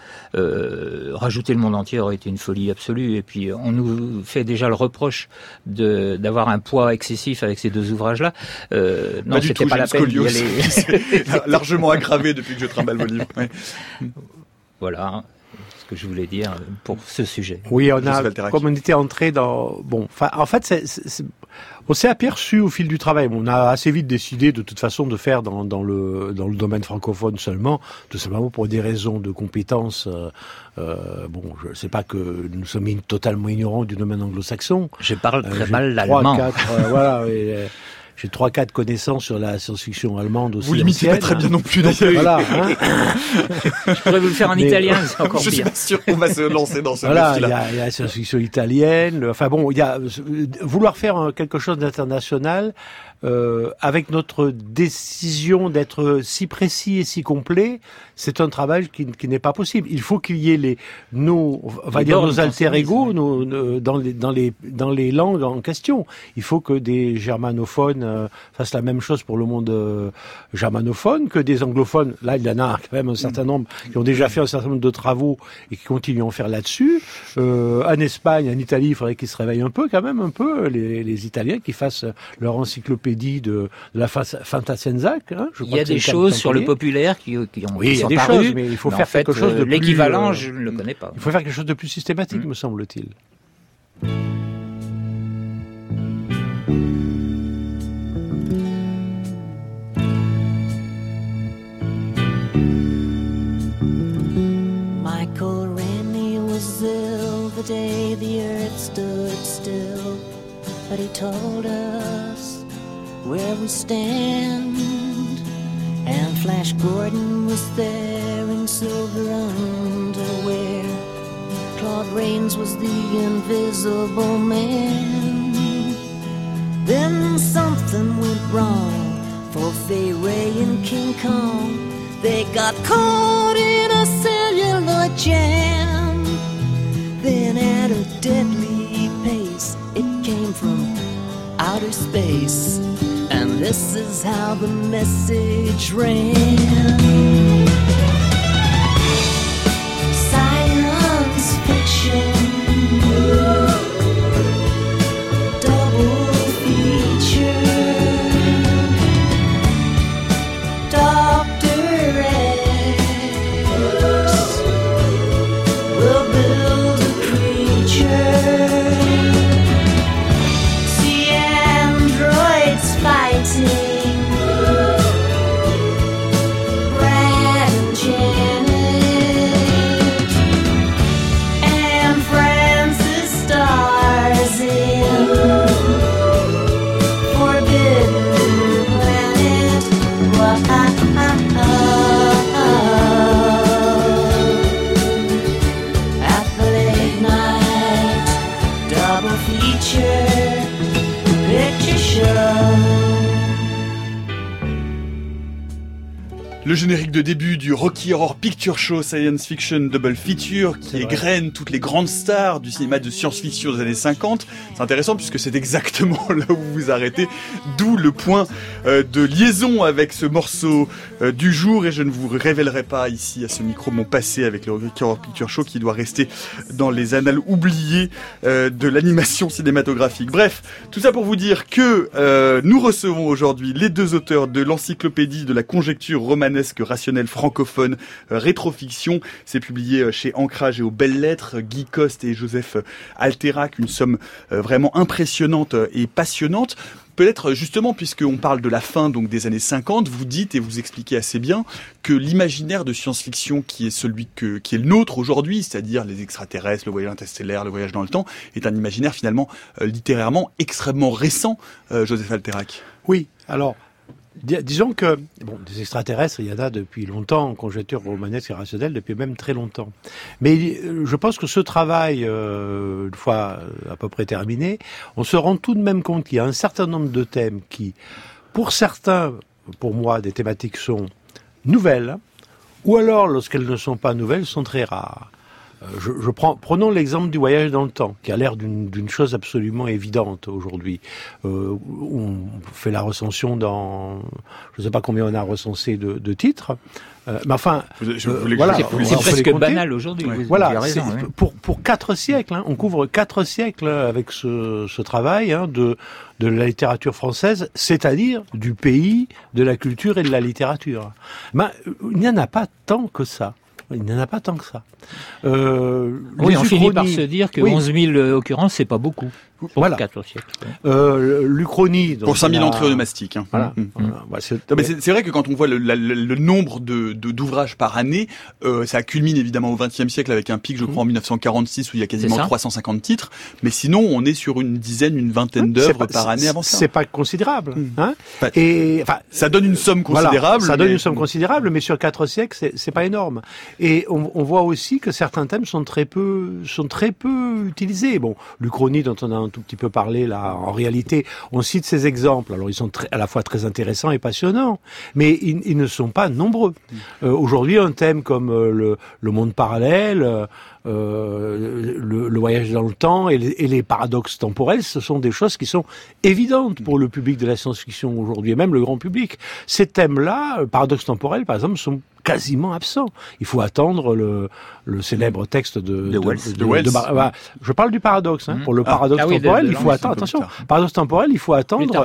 Euh, rajouter le monde entier aurait été une folie absolue, et puis on nous fait déjà le reproche de, d'avoir un poids excessif avec ces deux ouvrages-là. Euh, non, pas c'était tout, pas la peine d'y aller. C'est largement aggravé depuis que je trimballe vos livres. Ouais. Voilà ce que je voulais dire pour ce sujet. Oui, on a, comme on était entré dans, bon, enfin, en fait, c'est, c'est, c'est, on s'est aperçu au fil du travail. On a assez vite décidé, de toute façon, de faire dans, dans le, dans le domaine francophone seulement, tout simplement pour des raisons de compétences. Euh, euh, bon, je sais pas que nous sommes totalement ignorants du domaine anglo-saxon. Je parle très euh, mal l'allemand. quatre, euh, voilà. Et, euh, J'ai trois, quatre connaissances sur la science-fiction allemande aussi. Vous l'imitez pas très bien non plus, d'ailleurs. Voilà, hein. Je pourrais vous le faire en Mais, italien, c'est encore je pire. suis pas sûr qu'on va se lancer dans ce Voilà, il y défi-là. a, il y a la science-fiction italienne. Le, enfin bon, il y a vouloir faire quelque chose d'international euh, avec notre décision d'être si précis et si complet, c'est un travail qui, qui n'est pas possible. Il faut qu'il y ait les nos, on va les dire nos alter ego, oui. nos, nos, dans les dans les dans les langues en question. Il faut que des germanophones euh, fassent la même chose pour le monde euh, germanophone, que des anglophones. Là, il y en a quand même un certain nombre qui ont déjà fait un certain nombre de travaux et qui continuent à en faire là-dessus. Euh, en Espagne, en Italie, il faudrait qu'ils se réveillent un peu, quand même un peu, les, les Italiens, qui fassent leur encyclopédie de, de la Fantascienza. Hein, il y a des choses sur le populaire qui, qui ont oui, qui il y a des parues, choses, mais il faut mais faire en fait, quelque chose de plus... L'équivalent, euh, je ne le connais pas. Il faut faire quelque chose de plus systématique, mmh. me semble-t-il. Michael Rennie was ill the day the earth stood still, but he told us where we stand. And Flash Gordon was there in silver underwear. Claude Rains was the invisible man. Then something went wrong for Fay Ray and King Kong. They got caught in a celluloid jam. Then at a deadly pace, it came from outer space. And this is how the message ran. Science fiction, double feature. Doctor X will build a creature. See androids fighting. Brad and Janet and Francis stars in Forbidden Planet. Wow. At the late night double feature picture show. Le générique de début du Rocky Horror Picture Show Science Fiction Double Feature qui égrène toutes les grandes stars du cinéma de science-fiction des années cinquante. C'est intéressant puisque c'est exactement là où vous vous arrêtez, d'où le point euh, de liaison avec ce morceau euh, du jour, et je ne vous révélerai pas ici à ce micro mon passé avec le Rocky Horror Picture Show qui doit rester dans les annales oubliées euh, de l'animation cinématographique. Bref, tout ça pour vous dire que euh, nous recevons aujourd'hui les deux auteurs de l'encyclopédie de la conjecture romanesque rationnelle francophone, euh, rétrofiction. C'est publié euh, chez Ancrage et aux Belles Lettres. Guy Coste et Joseph Alterac, une somme euh, vraiment impressionnante et passionnante. Peut-être justement, puisqu'on parle de la fin donc des années cinquante, vous dites et vous expliquez assez bien que l'imaginaire de science-fiction qui est celui que, qui est le nôtre aujourd'hui, c'est-à-dire les extraterrestres, le voyage interstellaire, le voyage dans le temps, est un imaginaire finalement euh, littérairement extrêmement récent, euh, Joseph Alterac. Oui, alors... Disons que, bon, des extraterrestres, il y en a depuis longtemps, en conjecture romanesque et rationnelle, depuis même très longtemps. Mais je pense que ce travail, euh, une fois à peu près terminé, on se rend tout de même compte qu'il y a un certain nombre de thèmes qui, pour certains, pour moi, des thématiques sont nouvelles, ou alors, lorsqu'elles ne sont pas nouvelles, sont très rares. Je, je prends, prenons l'exemple du voyage dans le temps, qui a l'air d'une, d'une chose absolument évidente aujourd'hui. Euh, on fait la recension dans, je ne sais pas combien on a recensé de, de titres, euh, mais enfin, je, je euh, voulais voilà, c'est, on, c'est on presque banal aujourd'hui. Ouais. Voilà, tu as raison, c'est, oui. pour pour quatre siècles, hein, on couvre quatre siècles avec ce, ce travail hein, de de la littérature française, c'est-à-dire du pays, de la culture et de la littérature. Ben, il n'y en a pas tant que ça. Il n'y en a pas tant que ça. Euh, oui, on uchronies... finit par se dire que oui. onze mille occurrences, c'est pas beaucoup. Pour voilà. quatre siècles. Euh, l'Uchronie. Pour cinq mille a... entrées onomastiques. Hein. Voilà. Mmh. voilà. Bah, c'est... Non, mais c'est, c'est vrai que quand on voit le, la, le, le nombre de, de, d'ouvrages par année, euh, ça culmine évidemment au vingtième siècle avec un pic, je crois, mmh. en dix-neuf cent quarante-six où il y a quasiment trois cent cinquante titres. Mais sinon, on est sur une dizaine, une vingtaine d'œuvres pas, par année avant ça. C'est pas considérable. Mmh. Hein enfin, Et enfin, ça donne une somme considérable. Voilà, ça mais... donne une somme considérable, mais sur quatre siècles, c'est, c'est pas énorme. Et on, on voit aussi que certains thèmes sont très peu, sont très peu utilisés. Bon, l'Uchronie dont on a un tout petit peu parlé. Là, en réalité, on cite ces exemples. Alors, ils sont très, à la fois très intéressants et passionnants, mais ils, ils ne sont pas nombreux. Euh, aujourd'hui, un thème comme euh, le, le monde parallèle, euh, le, le voyage dans le temps et les, et les paradoxes temporels, ce sont des choses qui sont évidentes pour le public de la science-fiction aujourd'hui, et même le grand public. Ces thèmes-là, paradoxes temporels, par exemple, sont quasiment absent. Il faut attendre le, le célèbre texte de, de Wells. De, de, de, Wells. de Bar- bah, je parle du paradoxe. Hein. Mmh. Pour le paradoxe ah, ah oui, temporel, de, de, il faut attendre. Attention, paradoxe temporel, il faut attendre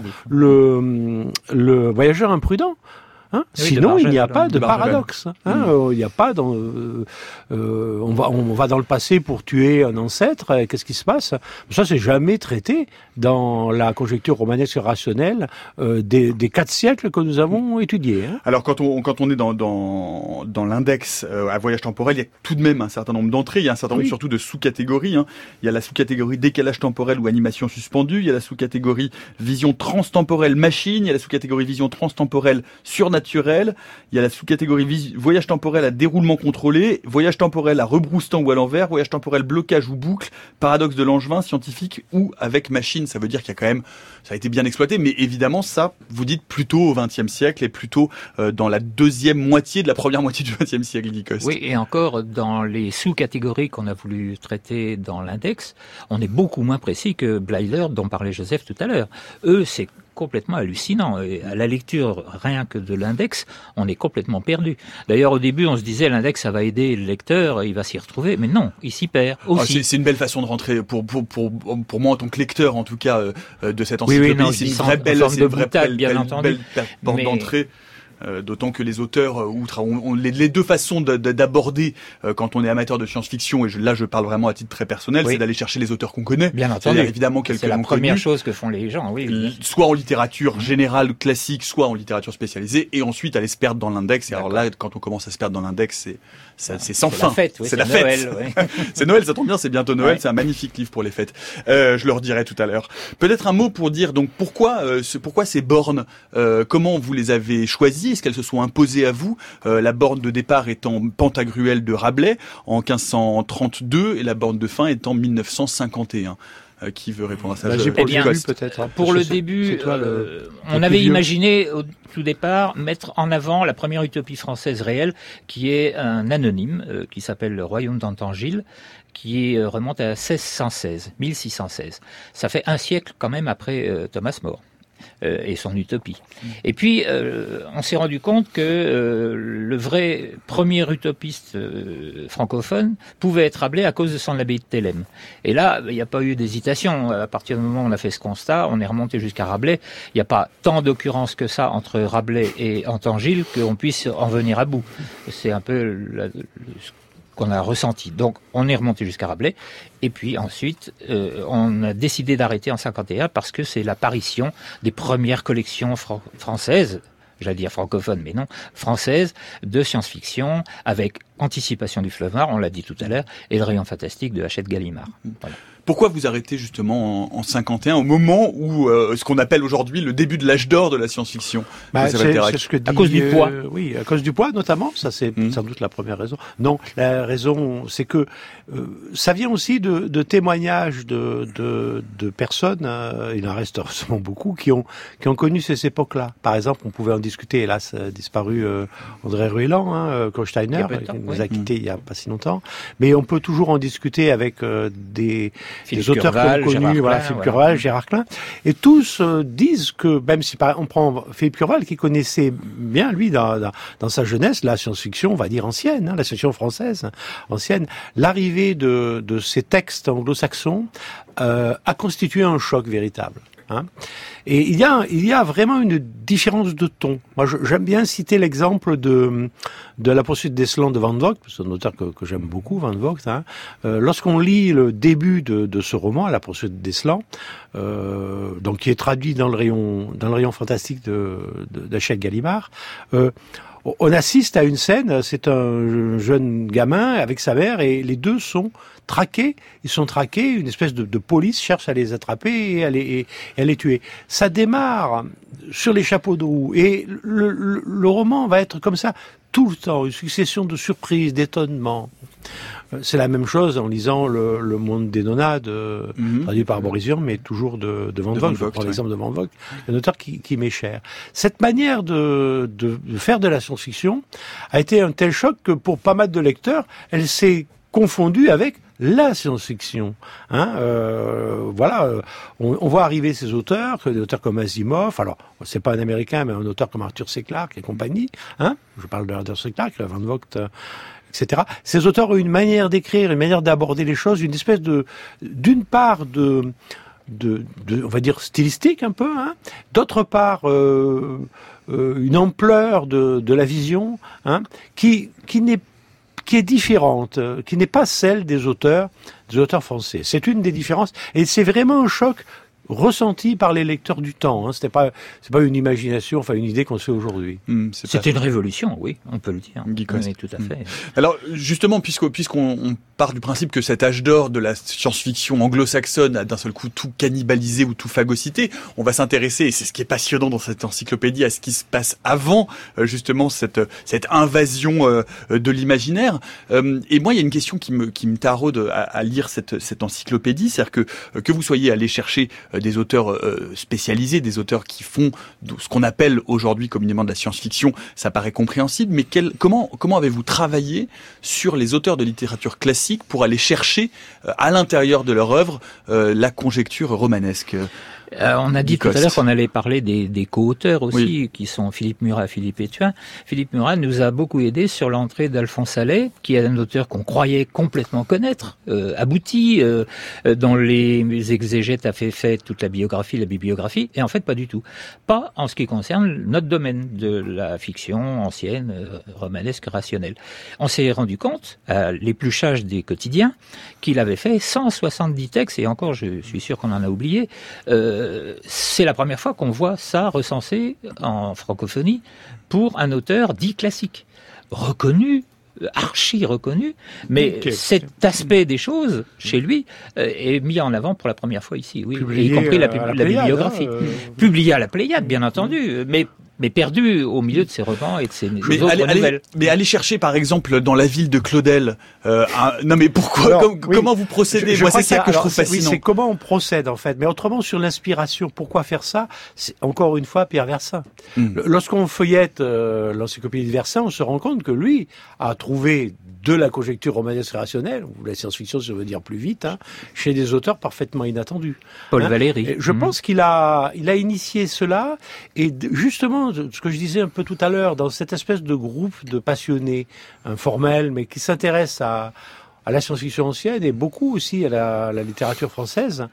le, le voyageur imprudent. Hein oui, sinon, il n'y a pas de, de paradoxe. Hein mmh. euh, il n'y a pas dans, euh, euh, on va, on va dans le passé pour tuer un ancêtre. Et qu'est-ce qui se passe? Ça, c'est jamais traité dans la conjecture romanesque rationnelle euh, des, des quatre siècles que nous avons étudiés. Hein. Alors, quand on, quand on est dans, dans, dans l'index euh, à voyage temporel, il y a tout de même un certain nombre d'entrées. Il y a un certain nombre oui. surtout de sous-catégories. Hein. Il y a la sous-catégorie décalage temporel ou animation suspendue. Il y a la sous-catégorie vision transtemporelle machine. Il y a la sous-catégorie vision transtemporelle surnaturelle. Naturel. Il y a la sous-catégorie vis- voyage temporel à déroulement contrôlé, voyage temporel à rebroustant ou à l'envers, voyage temporel blocage ou boucle, paradoxe de Langevin, scientifique ou avec machine. Ça veut dire qu'il y a quand même, ça a été bien exploité, mais évidemment ça, vous dites plutôt au vingtième siècle et plutôt euh, dans la deuxième moitié de la première moitié du vingtième siècle, Guy Coste. Oui, et encore dans les sous-catégories qu'on a voulu traiter dans l'index, on est beaucoup moins précis que Bleiler dont parlait Joseph tout à l'heure. Eux, c'est complètement hallucinant. Et à la lecture rien que de l'index, on est complètement perdu. D'ailleurs, au début, on se disait l'index, ça va aider le lecteur, il va s'y retrouver. Mais non, il s'y perd aussi. Ah, c'est, c'est une belle façon de rentrer, pour, pour, pour, pour moi en tant que lecteur, en tout cas, euh, de cette encyclopédie. Oui, oui, non, c'est une vraie belle, c'est une vraie belle, bien belle, entendu. belle, belle porte mais... d'entrée. Euh, d'autant que les auteurs, euh, outre, on, on, les, les deux façons de, de, d'aborder euh, quand on est amateur de science-fiction, et je, là je parle vraiment à titre très personnel, oui. c'est d'aller chercher les auteurs qu'on connaît. Bien entendu. C'est évidemment quelques c'est la première connus, chose que font les gens, oui. L- soit en littérature générale classique, soit en littérature spécialisée, et ensuite aller se perdre dans l'index. Et D'accord. alors là, quand on commence à se perdre dans l'index, c'est ça, c'est sans c'est fin. La fête, oui, c'est, c'est la Noël, fête. Oui. C'est Noël, ça tombe bien, c'est bientôt Noël. Ouais. C'est un magnifique livre pour les fêtes. Euh, je le redirai tout à l'heure. Peut-être un mot pour dire donc pourquoi, euh, ce, pourquoi ces bornes, euh, comment vous les avez choisies, est-ce qu'elles se sont imposées à vous, euh, la borne de départ étant Pantagruel de Rabelais en quinze cent trente-deux et la borne de fin étant mille neuf cent cinquante et un. Euh, qui veut répondre à ça? Bah, je, pour eh bien, le début, peut-être. Hein. Pour je le sais, début, toi, le, euh, on avait vieux. imaginé au tout départ mettre en avant la première utopie française réelle, qui est un anonyme euh, qui s'appelle Le Royaume d'Antangile, qui euh, remonte à seize cent seize, mille six cent seize. Ça fait un siècle quand même après euh, Thomas More. Euh, et son utopie. Et puis, euh, on s'est rendu compte que euh, le vrai premier utopiste euh, francophone pouvait être Rabelais à cause de son abbaye de Thélème. Et là, il n'y a pas eu d'hésitation. À partir du moment où on a fait ce constat, on est remonté jusqu'à Rabelais. Il n'y a pas tant d'occurrences que ça entre Rabelais et Antangile qu'on puisse en venir à bout. C'est un peu la, ce qu'on a ressenti. Donc, on est remonté jusqu'à Rabelais. Et puis ensuite, euh, on a décidé d'arrêter en cinquante et un parce que c'est l'apparition des premières collections fran- françaises, j'allais dire francophones, mais non, françaises, de science-fiction, avec Anticipation du fleuve noir, on l'a dit tout à l'heure, et Le Rayon fantastique de Hachette Gallimard. Voilà. Pourquoi vous arrêtez justement en, en cinquante et un, au moment où euh, ce qu'on appelle aujourd'hui le début de l'âge d'or de la science-fiction? Bah, c'est, c'est ce que dit, à cause du euh, poids. Oui, à cause du poids notamment. Ça, c'est mmh. sans doute la première raison. Non, la raison, c'est que euh, ça vient aussi de, de témoignages de, de, de personnes. Euh, il en reste heureusement beaucoup qui ont qui ont connu ces époques-là. Par exemple, on pouvait en discuter. Hélas, a disparu euh, André Ruelland, hein, Kohlsteiner, qui nous oui. a quittés mmh. il y a pas si longtemps. Mais on peut toujours en discuter avec euh, des Philippe des auteurs Curval, qu'on connus, voilà, Philippe voilà. Curval, Gérard Klein, et tous euh, disent que, même si par, on prend Philippe Curval, qui connaissait bien, lui, dans, dans, dans sa jeunesse, la science-fiction, on va dire ancienne, hein, la science-fiction française, ancienne, l'arrivée de, de ces textes anglo-saxons euh, a constitué un choc véritable. Hein. Et il y a, il y a vraiment une différence de ton. Moi, je, j'aime bien citer l'exemple de de La poursuite d'Eslan de Van Vogt, c'est un auteur que, que j'aime beaucoup, Van Vogt. Hein. Euh, lorsqu'on lit le début de, de ce roman, La poursuite d'Eslan, euh, donc qui est traduit dans le rayon dans le rayon fantastique de, de d'Achille Gallimard, euh, on assiste à une scène. C'est un jeune gamin avec sa mère et les deux sont traqués, ils sont traqués, une espèce de, de police cherche à les attraper et à les, et, et à les tuer. Ça démarre sur les chapeaux de roue et le, le, le roman va être comme ça tout le temps, une succession de surprises, d'étonnements. C'est la même chose en lisant Le, le Monde des Nonades, euh, mm-hmm. traduit par Boris Vian, mais toujours de, de Van Vogt. Je prends l'exemple de Van Vogt, un auteur qui, qui m'est cher. Cette manière de, de, de faire de la science-fiction a été un tel choc que pour pas mal de lecteurs, elle s'est confondue avec la science-fiction. Hein, euh, voilà, euh, on, on voit arriver ces auteurs, des auteurs comme Asimov, alors c'est pas un Américain, mais un auteur comme Arthur C. Clarke et compagnie. Hein, je parle de Arthur C. Clarke, Van Vogt, euh, et cetera. Ces auteurs ont une manière d'écrire, une manière d'aborder les choses, une espèce de, d'une part de, de, de on va dire stylistique un peu, hein, d'autre part euh, euh, une ampleur de, de la vision, hein, qui, qui n'est qui est différente, qui n'est pas celle des auteurs, des auteurs français. C'est une des différences, et c'est vraiment un choc ressenti par les lecteurs du temps. Hein. C'était pas, c'est pas une imagination, enfin une idée qu'on se fait aujourd'hui. Mmh, C'était une révolution, oui, on peut le dire. Oui, tout à fait. Mmh. Alors justement, puisqu'on, puisqu'on on part du principe que cet âge d'or de la science-fiction anglo-saxonne a d'un seul coup tout cannibalisé ou tout phagocyté, on va s'intéresser, et c'est ce qui est passionnant dans cette encyclopédie, à ce qui se passe avant justement cette cette invasion euh, de l'imaginaire. Euh, et moi, il y a une question qui me qui me taraude à, à lire cette cette encyclopédie, c'est-à-dire que que vous soyez allé chercher des auteurs euh, spécialisés, des auteurs qui font ce qu'on appelle aujourd'hui communément de la science-fiction, ça paraît compréhensible, mais quel, comment, comment avez-vous travaillé sur les auteurs de littérature classique pour aller chercher euh, à l'intérieur de leur œuvre euh, la conjecture romanesque? Euh, on a dit tout à l'heure qu'on allait parler des, des co-auteurs aussi, oui. qui sont Philippe Murat et Philippe Étuin. Philippe Murat nous a beaucoup aidé sur l'entrée d'Alphonse Allais, qui est un auteur qu'on croyait complètement connaître, euh, abouti, euh, dont les exégètes avaient fait toute la biographie, la bibliographie, et en fait pas du tout. Pas en ce qui concerne notre domaine de la fiction ancienne, euh, romanesque, rationnelle. On s'est rendu compte, à l'épluchage des quotidiens, qu'il avait fait cent soixante-dix textes, et encore je suis sûr qu'on en a oublié, euh, c'est la première fois qu'on voit ça recensé en francophonie pour un auteur dit classique, reconnu, archi reconnu, mais okay. cet aspect des choses, chez lui, euh, est mis en avant pour la première fois ici, oui, publié, y compris la, la, la, la bibliographie. Hein, euh... Publié à la Pléiade, bien entendu, mais mais perdu au milieu de ses romans et de ses mais autres allez, nouvelles. Allez, mais allez chercher, par exemple, dans La Ville de Claudel, euh, un... non mais pourquoi, alors, com- oui, comment vous procédez? je, je Moi, c'est ça que alors, je trouve c'est, fascinant. Oui, c'est comment on procède, en fait. Mais autrement, sur l'inspiration, pourquoi faire ça? C'est encore une fois Pierre Versin. Mm. Lorsqu'on feuillette euh, l'encyclopédie de Versin, on se rend compte que lui a trouvé de la conjecture romanesque rationnelle, ou la science-fiction, si je veux dire plus vite, hein, chez des auteurs parfaitement inattendus. Paul hein. Valéry. Et je mmh. pense qu'il a, il a initié cela, et justement, ce que je disais un peu tout à l'heure, dans cette espèce de groupe de passionnés informels, mais qui s'intéressent à à la science-fiction ancienne et beaucoup aussi à la, la littérature française,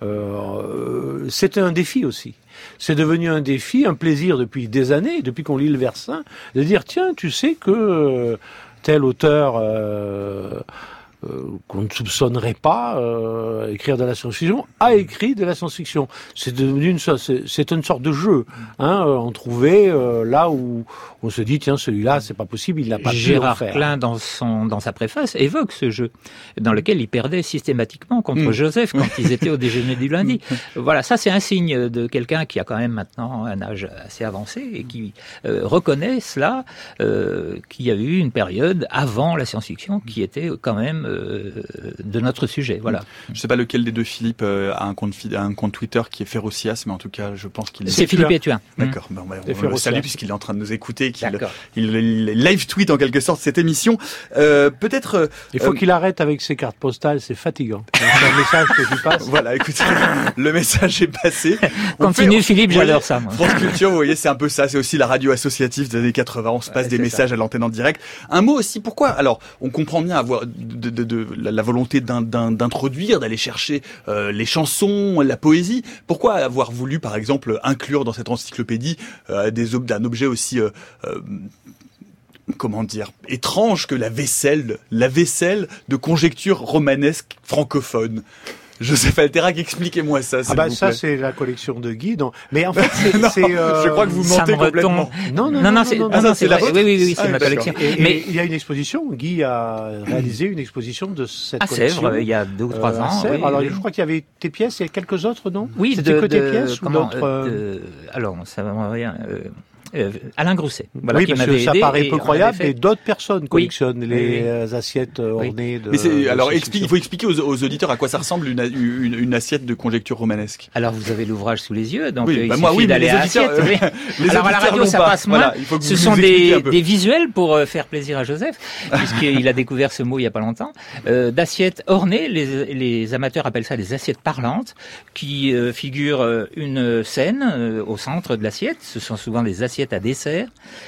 euh, c'était un défi aussi. C'est devenu un défi, un plaisir depuis des années, depuis qu'on lit le Versin, de dire tiens, tu sais que euh, tel auteur euh, euh, qu'on ne soupçonnerait pas euh, écrire de la science-fiction a écrit de la science-fiction. C'est devenu une sorte, c'est, c'est une sorte de jeu. Hein, on trouvait euh, là où on se dit tiens, celui-là c'est pas possible, il n'a pas pu le faire. Gérard Klein dans son dans sa préface évoque ce jeu dans lequel il perdait systématiquement contre mmh. Joseph quand ils étaient au déjeuner du lundi. Voilà, ça c'est un signe de quelqu'un qui a quand même maintenant un âge assez avancé et qui euh, reconnaît cela, euh, qu'il y a eu une période avant la science-fiction qui était quand même euh, de notre sujet. Voilà. Je sais pas lequel des deux Philippe euh, a un compte a un compte Twitter qui est Férocias, mais en tout cas je pense qu'il est. C'est Philippe Étuin. D'accord. Mmh. Ben, on, on le salue puisqu'il est en train de nous écouter. Qu'il, il, il live tweet en quelque sorte cette émission. Euh, peut-être. Euh, il faut euh, qu'il arrête avec ses cartes postales, c'est fatigant. C'est un message que tu passes. Voilà, écoutez, le message est passé. Continue fait, Philippe, voyez, j'adore ça. Moi. France Culture, vous voyez, c'est un peu ça. C'est aussi la radio associative des années quatre-vingts. On se passe ouais, des messages ça. à l'antenne en direct. Un mot aussi. Pourquoi? Alors, on comprend bien avoir de, de, de, de la, la volonté d'un, d'un, d'introduire, d'aller chercher euh, les chansons, la poésie. Pourquoi avoir voulu, par exemple, inclure dans cette encyclopédie euh, des ob- un objet aussi euh, euh, comment dire, étrange que la vaisselle, la vaisselle de conjecture romanesque francophone? Joseph Alterac, expliquez-moi ça, s'il Ah bah vous ça plaît. c'est la collection de Guy. Donc... Mais en fait c'est, non, c'est euh... je crois que vous ça mentez me complètement. retombe. non non Non, non, c'est, non, non, non, c'est, la vrai. vôtre. Oui, oui, oui, c'est Ah, ma d'accord. collection. Et, Mais et il y a une exposition. Guy a réalisé une exposition de cette à collection. Sèvres, il y a deux ou trois Euh, à ans. Sèvres. oui, Alors oui. je crois qu'il y avait tes pièces et quelques autres, non? Oui, C'était de, que tes de- pièces ou comment, d'autres euh, euh, de- Alors, ça va rien. Euh, euh, Alain Grousset, voilà, oui, qui parce m'avait que ça aidé paraît et peu on croyable, avait fait- mais d'autres personnes collectionnent Oui, les oui, oui. euh, assiettes euh, ornées de. Mais c'est, de alors, ces explique, il fictions. faut expliquer aux, aux auditeurs à quoi ça ressemble une, une, une assiette de conjecture romanesque. Alors, vous avez l'ouvrage sous les yeux, donc Oui, euh, bah il moi, suffit oui, mais d'aller les à auditeurs, l'assiette. oui. Les Alors, à la auditeurs radio, l'ont ça pas. passe moins. Voilà, il faut que Ce vous sont nous expliquiez des, un peu. des visuels pour euh, faire plaisir à Joseph, puisqu'il a découvert ce mot il y a pas longtemps. Euh, d'assiettes ornées, les, les amateurs appellent ça des assiettes parlantes, qui euh, figurent euh, une scène euh, au centre de l'assiette. Ce sont souvent des assiettes à dessert.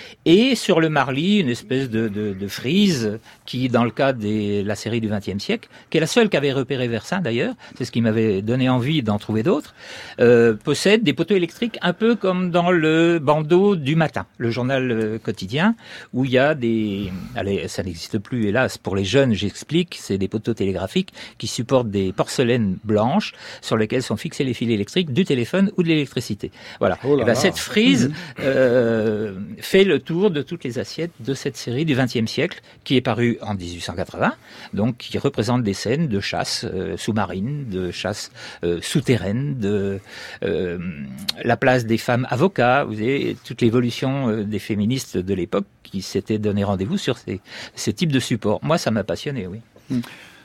Et sur le marli, une espèce de, de, de frise qui, dans le cas de la série du vingtième siècle, qui est la seule qu'avait repéré Versin d'ailleurs, c'est ce qui m'avait donné envie d'en trouver d'autres, euh, possède des poteaux électriques un peu comme dans le bandeau du matin, le journal euh, quotidien, où il y a des... Allez, ça n'existe plus, hélas, pour les jeunes, j'explique, c'est des poteaux télégraphiques qui supportent des porcelaines blanches sur lesquelles sont fixés les fils électriques du téléphone ou de l'électricité. Voilà. Oh là Et ben, là. cette frise euh, fait le tour de toutes les assiettes de cette série du vingtième siècle, qui est parue en dix-huit cent quatre-vingts, donc qui représente des scènes de chasse euh, sous-marine, de chasse euh, souterraine, de euh, la place des femmes avocats, vous avez toute l'évolution euh, des féministes de l'époque qui s'étaient donné rendez-vous sur ces, ces types de supports. Moi, ça m'a passionné, oui. Mmh.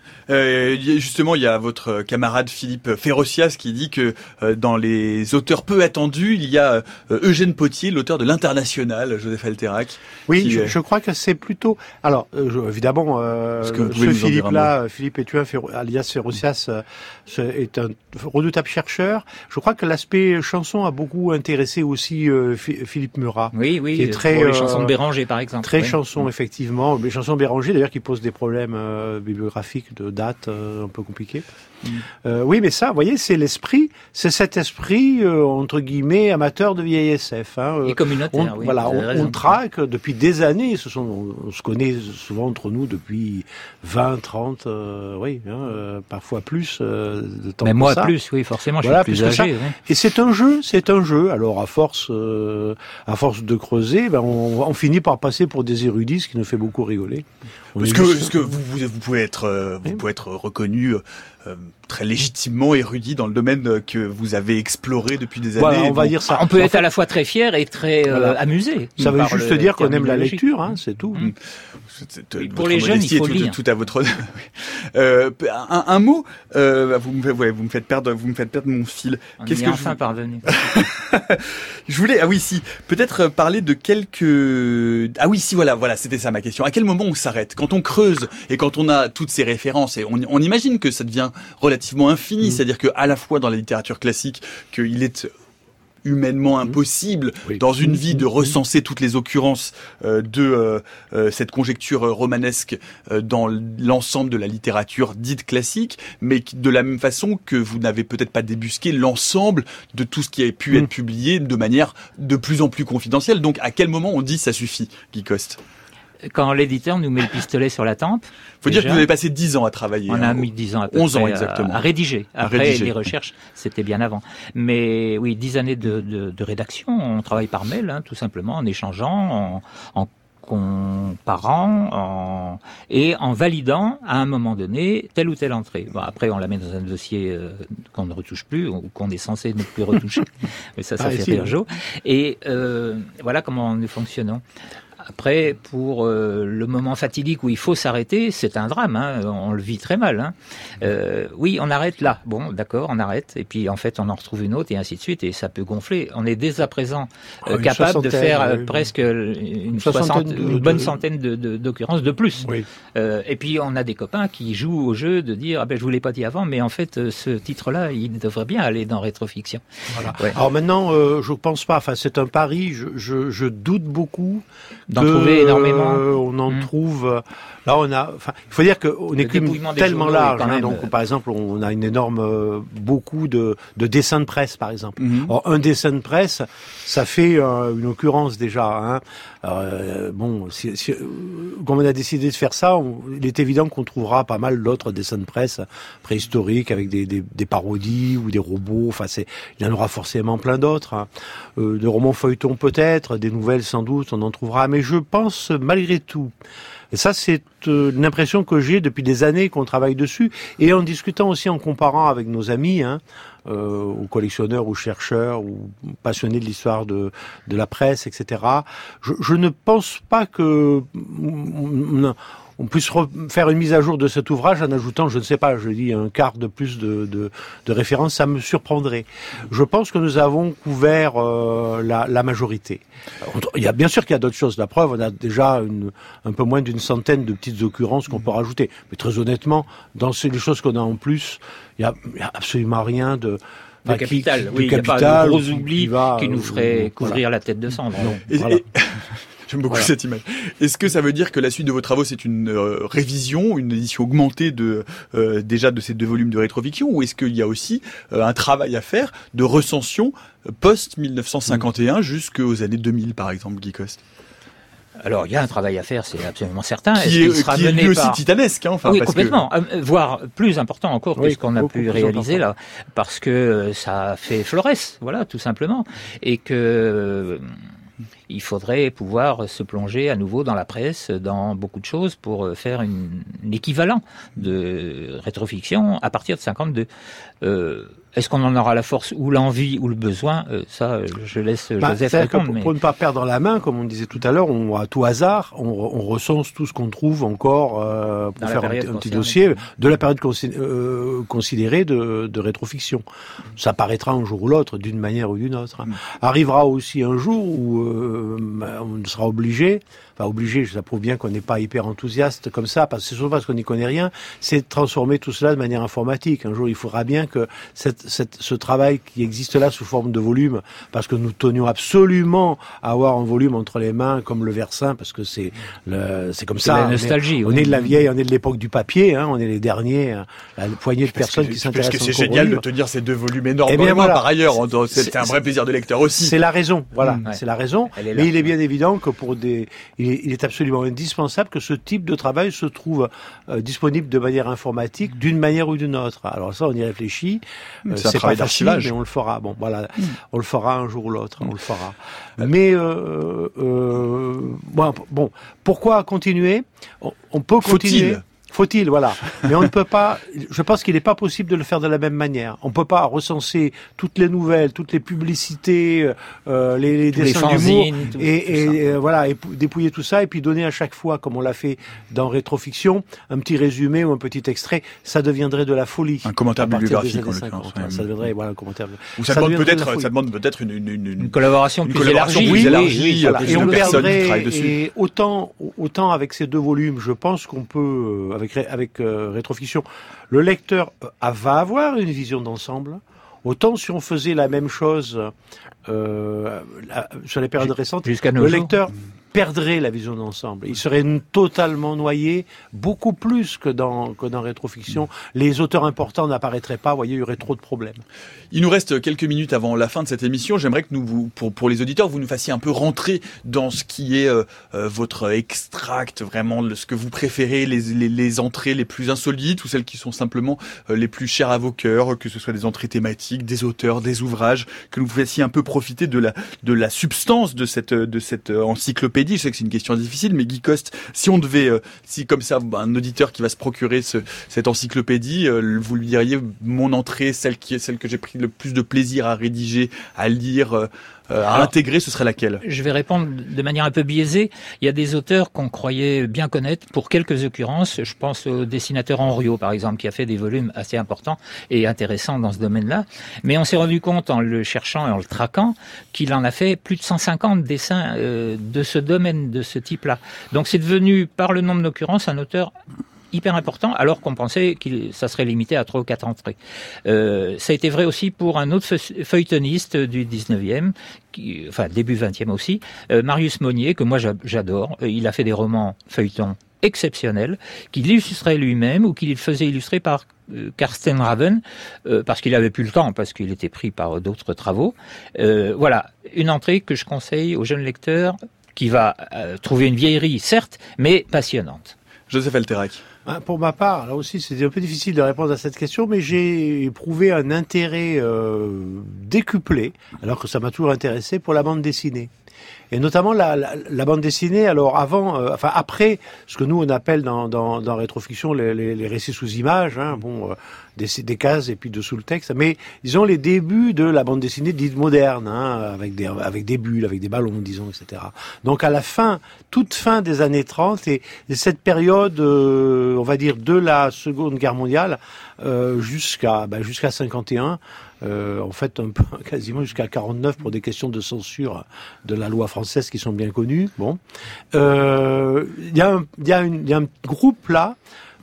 Euh, justement, il y a votre camarade Philippe Ferocias qui dit que euh, dans les auteurs peu attendus, il y a euh, Eugène Pottier, l'auteur de l'International, Joseph Alterac. Oui, qui, je, euh, je crois que c'est plutôt. Alors, euh, je- évidemment, euh, Est-ce que vous pouvez ce nous en dire un Philippe-là, Philippe Étuin, Ferro- alias Ferocias, euh, ce- est un redoutable chercheur. Je crois que l'aspect chanson a beaucoup intéressé aussi euh, Phi- Philippe Murat. Oui, oui, Qui est très, pour les euh, chansons de Béranger, par exemple. Très oui. chansons, effectivement. Les chansons Béranger, d'ailleurs, qui posent des problèmes euh, bibliographiques de date euh, un peu compliqués. Mm. Euh, oui, mais ça, vous voyez, c'est l'esprit, c'est cet esprit, euh, entre guillemets, amateur de vieil S F. Hein, euh, Et communautaire, on, oui. voilà, vous avez on, raison. on traque depuis des années. Ce sont, on, on se connaît souvent entre nous depuis vingt, trente, euh, oui, hein, euh, parfois plus euh, de temps Mais que moi ça. plus, oui, forcément, Voilà, je suis plus plus que âgé. ça. oui. Et c'est un jeu, c'est un jeu. Alors à force, euh, à force de creuser, ben on, on finit par passer pour des érudits, ce qui nous fait beaucoup rigoler. On Est-ce est que, juste- est-ce que vous, vous, vous pouvez être, euh, vous Oui. pouvez être reconnu euh, très légitimement érudit dans le domaine que vous avez exploré depuis des années? Voilà, on va Bon, dire ça. On peut En être fait, à la fois très fier et très euh, Voilà. amusé. ça veut par juste le dire qu'on aime la terminologie. lecture, hein, c'est tout. Mm. c'est- Oui, votre pour les jeunes, modestie il faut est tout, lire. tout à votre. euh, un, un mot, euh, vous me, faites, ouais, vous me faites perdre, vous me faites perdre mon fil. On Qu'est-ce y est que je enfin vous- parvenu. Je voulais, ah oui, si, peut-être parler de quelques, ah oui, si, voilà, voilà, c'était ça ma question. À quel moment on s'arrête? Quand on creuse et quand on a toutes ces références, et on, on imagine que ça devient relativement infini, Mmh. c'est-à-dire que à la fois dans la littérature classique, qu'il est humainement impossible Oui. dans une Mmh. vie de recenser toutes les occurrences euh, de euh, euh, cette conjecture euh, romanesque euh, dans l'ensemble de la littérature dite classique, mais qui- de la même façon que vous n'avez peut-être pas débusqué l'ensemble de tout ce qui a pu Mmh. être publié de manière de plus en plus confidentielle. Donc à quel moment on dit ça suffit, Guy Coste? Quand l'éditeur nous met le pistolet sur la tempe, Faut dire que déjà, vous avez passé dix ans à travailler. on hein, a au- mis dix ans à peu onze ans près à- exactement. à rédiger. À Après, rédiger. les recherches, c'était bien avant. Mais oui, dix années de, de, de rédaction. On travaille par mail, hein, tout simplement, en échangeant, en, en comparant en, et en validant à un moment donné telle ou telle entrée. Bon, après, on la met dans un dossier euh, qu'on ne retouche plus ou qu'on est censé ne plus retoucher. Mais ça, ça Ah, fait ici, rire oui. Jo. Et euh, voilà comment nous fonctionnons. Après, pour euh, le moment fatidique où il faut s'arrêter, c'est un drame, hein, on le vit très mal. Hein. Euh, oui, on arrête là. Bon, d'accord, on arrête. Et puis, en fait, on en retrouve une autre et ainsi de suite. Et ça peut gonfler. On est dès à présent euh, Oh, une capable de soixantaine, faire euh, oui. presque une, Soixantaine soixante, de- une bonne de- centaine de, de, d'occurrences de plus. Oui. Euh, et puis, on a des copains qui jouent au jeu de dire, ah ben, je vous l'ai pas dit avant, mais en fait, euh, ce titre-là, il devrait bien aller dans Rétrofiction. Voilà. Ouais. Alors maintenant, euh, je pense pas. Enfin, c'est un pari. Je, je, je doute beaucoup Dans en trouvez énormément. Euh, on en mmh. trouve. Là, on a. Enfin, il faut dire qu'on est tellement large. Hein, donc, par exemple, on a une énorme, euh, beaucoup de, de dessins de presse, par exemple. Mmh. Or, un dessin de presse, ça fait euh, une occurrence déjà. Hein. Euh, bon, si, si, comme on a décidé de faire ça, on, il est évident qu'on trouvera pas mal d'autres dessins de presse préhistoriques avec des, des, des parodies ou des robots. Enfin, c'est, il y en aura forcément plein d'autres. Hein. Euh, de romans feuilletons peut-être, des nouvelles sans doute, on en trouvera. Mais je pense malgré tout. Et ça, c'est euh, une impression que j'ai depuis des années qu'on travaille dessus. Et en discutant aussi, en comparant avec nos amis, hein, euh, ou collectionneurs, ou chercheurs, ou passionnés de l'histoire de, de la presse, et cetera. Je, je ne pense pas que on, on puisse faire une mise à jour de cet ouvrage en ajoutant, je ne sais pas, je dis un quart de plus de, de, de références, ça me surprendrait. Je pense que nous avons couvert euh, la, la majorité. Il y a bien sûr qu'il y a d'autres choses. La preuve, on a déjà une, un peu moins d'une centaine de petites occurrences qu'on peut rajouter. Mais très honnêtement, dans ces, les choses qu'on a en plus, il y a, il y a absolument rien de... Enfin, de capital, qui, oui, il n'y a pas de gros oublis qui, va, qui nous ferait euh, couvrir voilà. la tête de cendre. Non, et, voilà. et... J'aime beaucoup voilà. cette image. Est-ce que ça veut dire que la suite de vos travaux, c'est une euh, révision, une édition augmentée de euh, déjà de ces deux volumes de rétrofiction, ou est-ce qu'il y a aussi euh, un travail à faire de recension post mille neuf cent cinquante et un mmh. jusqu'aux années deux mille, par exemple, Guy Coste? Alors, il y a un travail à faire, c'est absolument certain. Qui est, est, sera qui est lui par... aussi titanesque, hein, enfin. Oui, parce complètement. Que... Euh, voire plus important encore que oui, ce qu'on a pu réaliser important. Là. Parce que ça fait florès, voilà, tout simplement. Et que... il faudrait pouvoir se plonger à nouveau dans la presse, dans beaucoup de choses, pour faire une, un équivalent de rétrofiction à partir de cinquante-deux. Euh, est-ce qu'on en aura la force ou l'envie ou le besoin? euh, Ça, je laisse bah, Joseph répondre. Pour, mais... pour ne pas perdre la main, comme on disait tout à l'heure, on, à tout hasard, on, on recense tout ce qu'on trouve encore euh, pour dans faire un, un petit dossier de la période consi- euh, considérée de, de rétrofiction. Ça paraîtra un jour ou l'autre, d'une manière ou d'une autre. Mmh. Arrivera aussi un jour où euh, on sera obligé, enfin obligé, ça prouve bien qu'on n'est pas hyper enthousiaste comme ça, parce que c'est surtout parce qu'on n'y connaît rien, c'est de transformer tout cela de manière informatique. Un jour, il faudra bien que cette, cette, ce travail qui existe là sous forme de volume, parce que nous tenions absolument à avoir un volume entre les mains comme le Versin, parce que c'est le, c'est comme c'est ça. La nostalgie. On est, oui. on est de la vieille, on est de l'époque du papier, hein, on est les derniers, la poignée de parce personnes que, qui s'intéressent. Parce que c'est génial de tenir ces deux volumes énormes. Eh bien, voilà. Par ailleurs, c'est, c'est un vrai plaisir de lecteur aussi. C'est la raison, voilà, mmh, ouais. c'est la raison. Là, mais il est bien évident que pour des, il est, il est absolument indispensable que ce type de travail se trouve euh, disponible de manière informatique, d'une manière ou d'une autre. Alors ça, on y réfléchit. Euh, c'est, c'est pas facile, mais on le fera. Bon, voilà, mmh. on le fera un jour ou l'autre. Mmh. On le fera. Mais euh, euh, bon, bon, pourquoi continuer? on, on peut continuer. Faut-il Faut-il, voilà. Mais on ne peut pas, je pense qu'il n'est pas possible de le faire de la même manière. On ne peut pas recenser toutes les nouvelles, toutes les publicités, euh, les, les dessins d'humour, et, et euh, voilà, et dépouiller tout ça, et puis donner à chaque fois, comme on l'a fait dans Rétrofiction, un petit résumé ou un petit extrait. Ça deviendrait de la folie. Un commentaire bibliographique, en l'occurrence. Ça deviendrait, voilà, un commentaire. Ou ça, ça demande peut-être, ça demande peut-être une, une, une, une collaboration une plus collaboration élargie. Plus oui, élargie, oui, voilà. Et on perdrait, et autant, autant avec ces deux volumes, je pense qu'on peut, avec, avec euh, Rétrofiction, le lecteur euh, va avoir une vision d'ensemble. Autant si on faisait la même chose euh, la, sur les périodes récentes, jusqu'à nos le jours. lecteur perdrait la vision d'ensemble. Il serait totalement noyé, beaucoup plus que dans, que dans Rétrofiction. Les auteurs importants n'apparaîtraient pas, vous voyez, il y aurait trop de problèmes. Il nous reste quelques minutes avant la fin de cette émission. J'aimerais que nous, vous, pour, pour les auditeurs, vous nous fassiez un peu rentrer dans ce qui est euh, votre extract, vraiment, ce que vous préférez, les, les, les entrées les plus insolites ou celles qui sont simplement euh, les plus chères à vos cœurs, que ce soit des entrées thématiques, des auteurs, des ouvrages, que nous fassiez un peu profiter de la, de la substance de cette, de cette encyclopédie. Je sais que c'est une question difficile, mais Guy Coste, si on devait, euh, si comme ça, un auditeur qui va se procurer ce, cette encyclopédie, euh, vous lui diriez mon entrée, celle qui est celle que j'ai pris le plus de plaisir à rédiger, à lire, euh, à Alors, intégrer, ce serait laquelle? Je vais répondre de manière un peu biaisée. Il y a des auteurs qu'on croyait bien connaître pour quelques occurrences. Je pense au dessinateur Henriot, par exemple, qui a fait des volumes assez importants et intéressants dans ce domaine-là. Mais on s'est rendu compte en le cherchant et en le traquant qu'il en a fait plus de cent cinquante dessins euh, de ce domaine, de ce type-là. Donc c'est devenu, par le nombre d'occurrences, un auteur hyper important, alors qu'on pensait que ça serait limité à trois ou quatre entrées. Euh, ça a été vrai aussi pour un autre feuilletoniste du dix-neuvième, qui, enfin début vingtième aussi, euh, Marius Monnier, que moi j'adore. Il a fait des romans feuilletons exceptionnels, qu'il illustrait lui-même ou qu'il faisait illustrer par euh, Karsten Raven, euh, parce qu'il avait plus le temps, parce qu'il était pris par d'autres travaux. Euh, voilà, une entrée que je conseille aux jeunes lecteurs, qui va euh, trouver une vieillerie, certes, mais passionnante. Joseph Alterac. Pour ma part, là aussi, c'était un peu difficile de répondre à cette question, mais j'ai éprouvé un intérêt euh, décuplé, alors que ça m'a toujours intéressé, pour la bande dessinée. Et notamment la, la, la bande dessinée, alors avant, euh, enfin après, ce que nous on appelle dans, dans, dans rétrofiction les, les, les récits sous images, hein, bon, euh, des, des cases et puis dessous le texte, mais disons les débuts de la bande dessinée dite moderne, hein, avec des avec des bulles, avec des ballons, disons, et cetera. Donc à la fin, toute fin des années trente et, et cette période, euh, on va dire de la Seconde Guerre mondiale euh, jusqu'à bah, jusqu'à cinquante et un. Euh, en fait, un peu, quasiment jusqu'à quarante-neuf pour des questions de censure de la loi française qui sont bien connues. Bon, euh, il y a un, il y a une, il y a un groupe là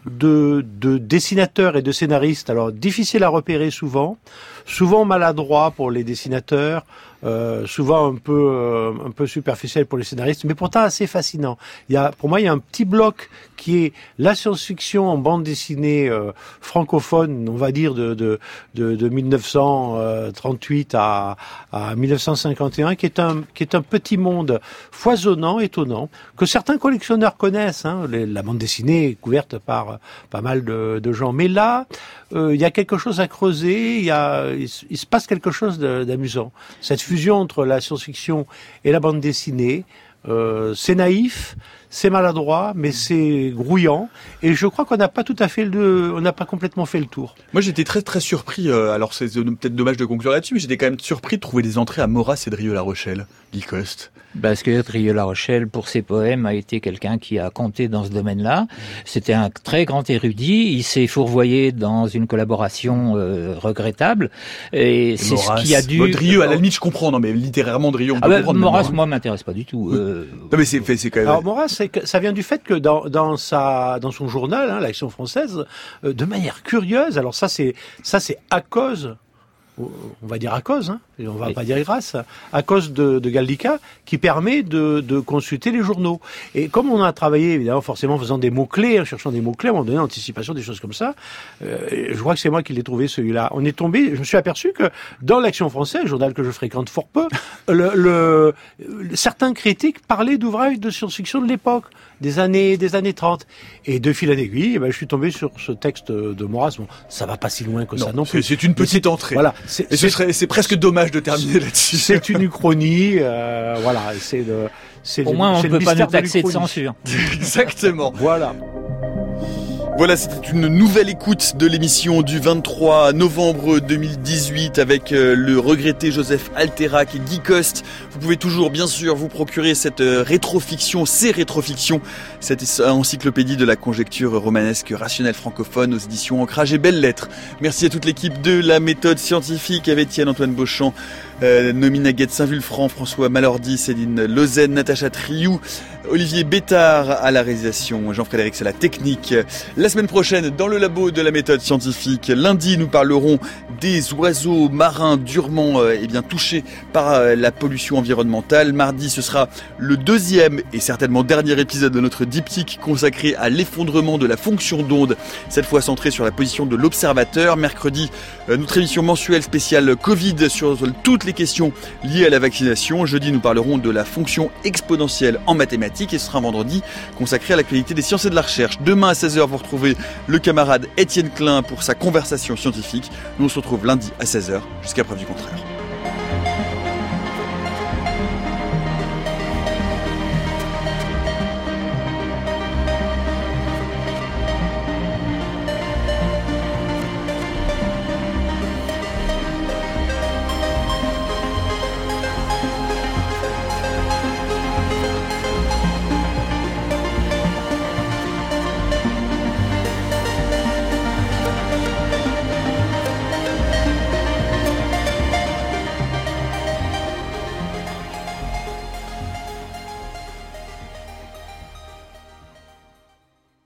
de, de dessinateurs et de scénaristes. Alors difficile à repérer souvent, souvent maladroit pour les dessinateurs. Euh, souvent un peu euh, un peu superficiel pour les scénaristes, mais pourtant assez fascinant. Il y a, pour moi, il y a un petit bloc qui est la science-fiction en bande dessinée euh, francophone, on va dire de de de, de mille neuf cent trente-huit à à mille neuf cent cinquante et un, qui est un qui est un petit monde foisonnant, étonnant, que certains collectionneurs connaissent. Hein, les, la bande dessinée est couverte par euh, pas mal de, de gens, mais là, euh, il y a quelque chose à creuser. Il y a il, il se passe quelque chose de, d'amusant. Cette fusion entre la science-fiction et la bande dessinée, euh, c'est naïf, c'est maladroit, mais c'est grouillant. Et je crois qu'on n'a pas tout à fait le, on n'a pas complètement fait le tour. Moi, j'étais très très surpris. Euh, alors, c'est peut-être dommage de conclure là-dessus, mais j'étais quand même surpris de trouver des entrées à Maurras et Drieux-La Rochelle. Guy Coste. Parce que Drieux-La Rochelle, pour ses poèmes, a été quelqu'un qui a compté dans ce domaine-là. C'était un très grand érudit. Il s'est fourvoyé dans une collaboration euh, regrettable. Et, et c'est Maurras, ce qui a dû... Bon, Drieux, à la limite, je comprends. Non, mais littérairement, Drieux, on peut ah bah, comprendre. Maurras, moi, m'intéresse pas du tout. Euh... Non, mais c'est, c'est quand même... Alors, Maurras, c'est que, ça vient du fait que dans, dans sa, dans son journal, hein, l'Action française, euh, de manière curieuse, alors ça, c'est, ça, c'est à cause... on va dire à cause, hein, et on va oui. pas dire grâce, à cause de, de Gallica, qui permet de, de consulter les journaux. Et comme on a travaillé, évidemment, forcément, en faisant des mots-clés, en cherchant des mots-clés, à un moment donné, anticipation, des choses comme ça, euh, je crois que c'est moi qui l'ai trouvé, celui-là. On est tombé, je me suis aperçu que dans l'Action française, journal que je fréquente fort peu, le, le, certains critiques parlaient d'ouvrages de science-fiction de l'époque, des années, des années trente. Et de fil en aiguille, eh ben, je suis tombé sur ce texte de Maurras. Bon, ça va pas si loin que non, ça non plus. C'est une petite c'est, entrée. Voilà. C'est, et ce serait, c'est presque dommage de terminer là-dessus. C'est une uchronie, euh, voilà. C'est le, c'est Au le, moins, on ne peut pas nous taxer de censure. Exactement. Voilà. Voilà, c'était une nouvelle écoute de l'émission du vingt-trois novembre deux mille dix-huit avec le regretté Joseph Alterac et Guy Coste. Vous pouvez toujours, bien sûr, vous procurer cette rétrofiction, ces rétrofictions, cette encyclopédie de la conjecture romanesque rationnelle francophone aux éditions Ancrage et Belles Lettres. Merci à toute l'équipe de la méthode scientifique avec Étienne Antoine Beauchamp, euh, Nomi Naguette Saint-Vulfranc, François Malordi, Céline Lausanne, Natacha Triou, Olivier Bétard à la réalisation, Jean-Frédéric à la technique. La semaine prochaine, dans le labo de la méthode scientifique, lundi, nous parlerons des oiseaux marins durement euh, eh bien, touchés par euh, la pollution environnementale. Mardi, ce sera le deuxième et certainement dernier épisode de notre diptyque consacré à l'effondrement de la fonction d'onde, cette fois centré sur la position de l'observateur. Mercredi, euh, notre émission mensuelle spéciale Covid sur toutes les questions liées à la vaccination. Jeudi, nous parlerons de la fonction exponentielle en mathématiques et ce sera un vendredi consacré à l'actualité des sciences et de la recherche. Demain à seize heures, vous retrouvez le camarade Étienne Klein pour sa conversation scientifique. Nous on se retrouve lundi à seize heures, jusqu'à preuve du contraire.